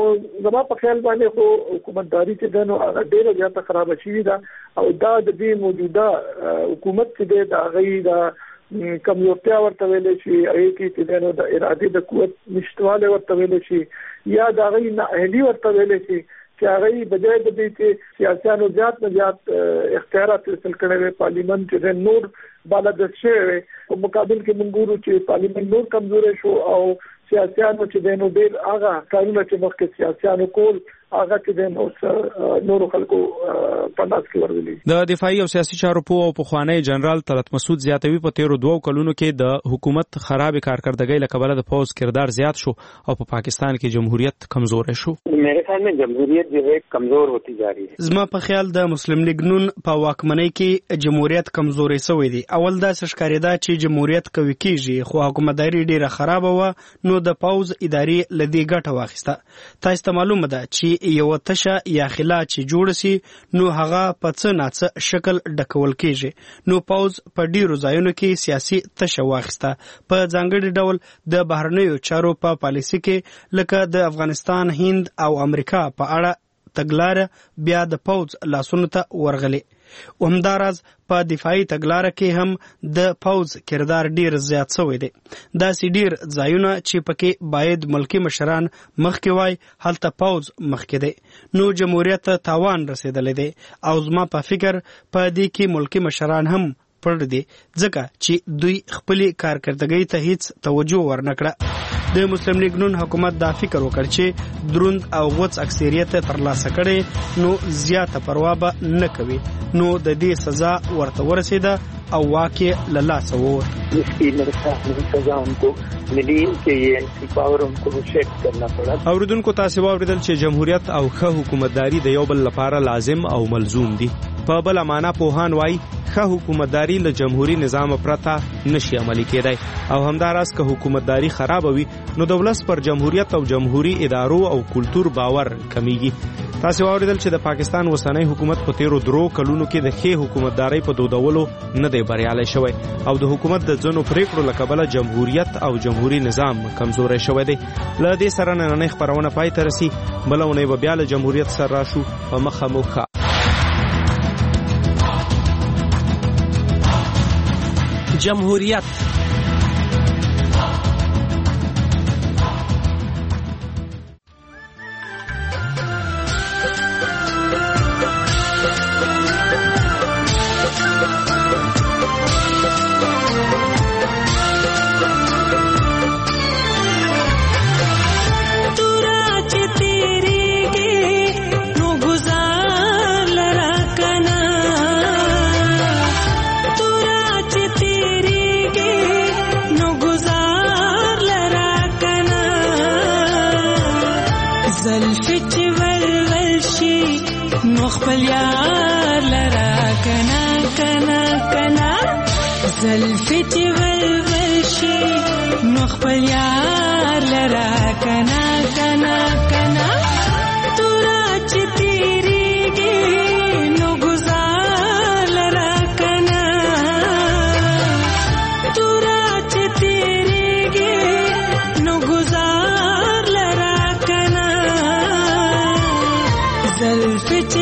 زما په خیال باندې خو حکومتداري چې ده نو هغه ډېره زیاته خراب شوې ده او دا د دې موجوده حکومت چې ده د هغې د کمزورتیا ورته ویلی شي هغې کې چې ده نو د ارادې د قوت نشتوالی ورته ویلی شي یا د هغې نااهلي ورته ویلی شي چې هغه بجای د دې چې سیاسيانو زیات نه زیات اختیارات حاصل کړي پارلیمنت چې نور بالادست شوی په مقابل کې موږ ګورو چې پارلیمنت نور کمزوري شو او سیاسيانو چې دینو ډېر هغه قانون چې مخکې سیاسيانو کول هغه چې د نورو خلکو په لاس کې ورغلي. د دفاعي او سیاسي چارو په خوانی جنرال طلعت مسعود زیاتوي په 13 کلونو کې د حکومت خراب کارکردګۍ له کبله د فوج کردار زیات شو او په پاکستان کې جمهوریت کمزور شو. میرے خیال میں جمهوریت جو ہے کمزور ہوتی جا رہی ہے. زما په خیال د مسلم لیگ نون په واکمنۍ کې جمهوریت کمزوري شوی دی. اول دا ښکارېدا چې جمهوریت قوي کیږي خو حکومتداري ډیره خراب و نو د فوج ادارې لدی ګټه واخیسته. تاسو ته معلومه ده چې یو تشه یا خلا چې جوړ سي نو هغه په څه ناڅه شکل ډکول کیږي. نو پاوز په ډیرو ځایونو کې سیاسي تشه واخیسته. په ځانګړي ډول د بهرنیو چارو په پالیسي کې لکه د افغانستان، هند او امریکا په اړه تګلاره بیا د پاوز لاسونو ته ورغلي. همداراز په دفاعي تګلاره کې هم د پاوز کردار ډیر زیات شوی دی. دا سي ډیر ځایونه چې پکې باید ملکی مشران مخکې وای هلته پاوز مخکې دی. نو جمهوریت تاوان رسیدلی دی او زما په فکر په دې کې ملکی مشران هم پړ دي ځکه چې دوی خپل کارکردګۍ ته هیڅ توجه ورنکړه. د مسلم لیگ نون حکومت دا فکر وکړ چې دروند او غوڅ اکثریت ترلاسه کړي نو زیاته پروا به نه کوي. نو د دې سزا ورته ورسېده او واقع له لاسه ووت. اس کی میرے خیال میں سزا ان کو ملی کہ یہ ایسی پاور ان کو شیک کرنا پڑا. اوریدونکو تاسو واوریدل چې جمهوریت او ښه حکومتداري د یو بل لپاره لازم او ملزوم دي. په بل معنا پوهان وایي ښه حکومتداري له جمهوریت نظام پرته نشي عملي کېدای او همداراز که حکومتداري خراب وي نو د ولس پر جمهوریت او جمهوري ادارو او کلتور باور کمیږي. تاسو واوریدل چې د پاکستان وسنۍ حکومت په 13 کلونو کې د ښې حکومتداري په دودولو نه دی بریالی شوی او د حکومت د ځینو پریکړو له کبله جمهوریت او جمهوري نظام کمزوری شوی دی. له دې سره نننۍ خپرونه پای ته رسي. بله اونۍ به بیا له جمهوریت سره راشو. په مخه مو ښه. جمهوریت خپل یار لرا کنا کنا کنا زلفی چې ولول شي نو خپل یار لرا کنا کنا کنا تورا چې تیریږي نو گزار لرا کنا تورا چې تیریږي نو گزار لرا کنا زلفی چې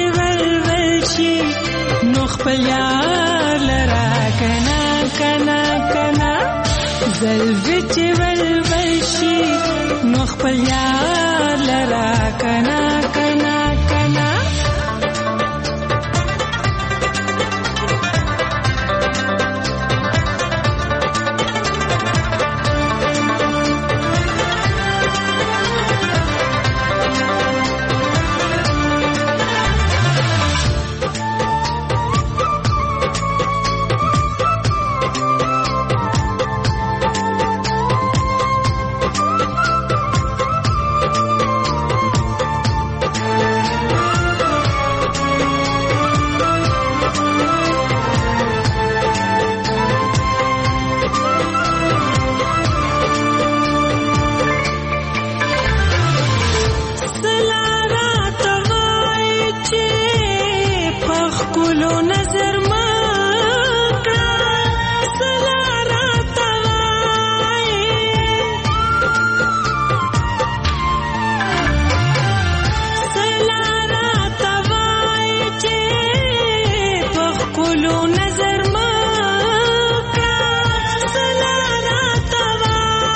خپل یار لرا کنا کنا کنا زلفی چې ولول شي نو خپل یار لرا کنا کنا کنا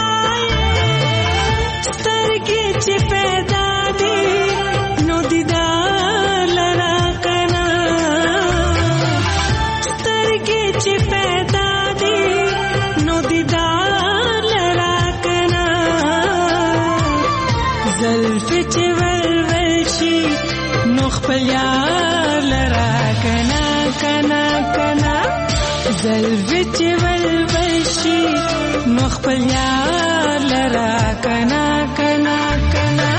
چې پیدا دي نو دیدار زلفې چې ولول شي نو خپل یار لرا کنا کنا کنا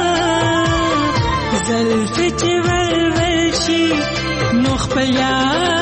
زلفې چې ولول شي نو خپل یار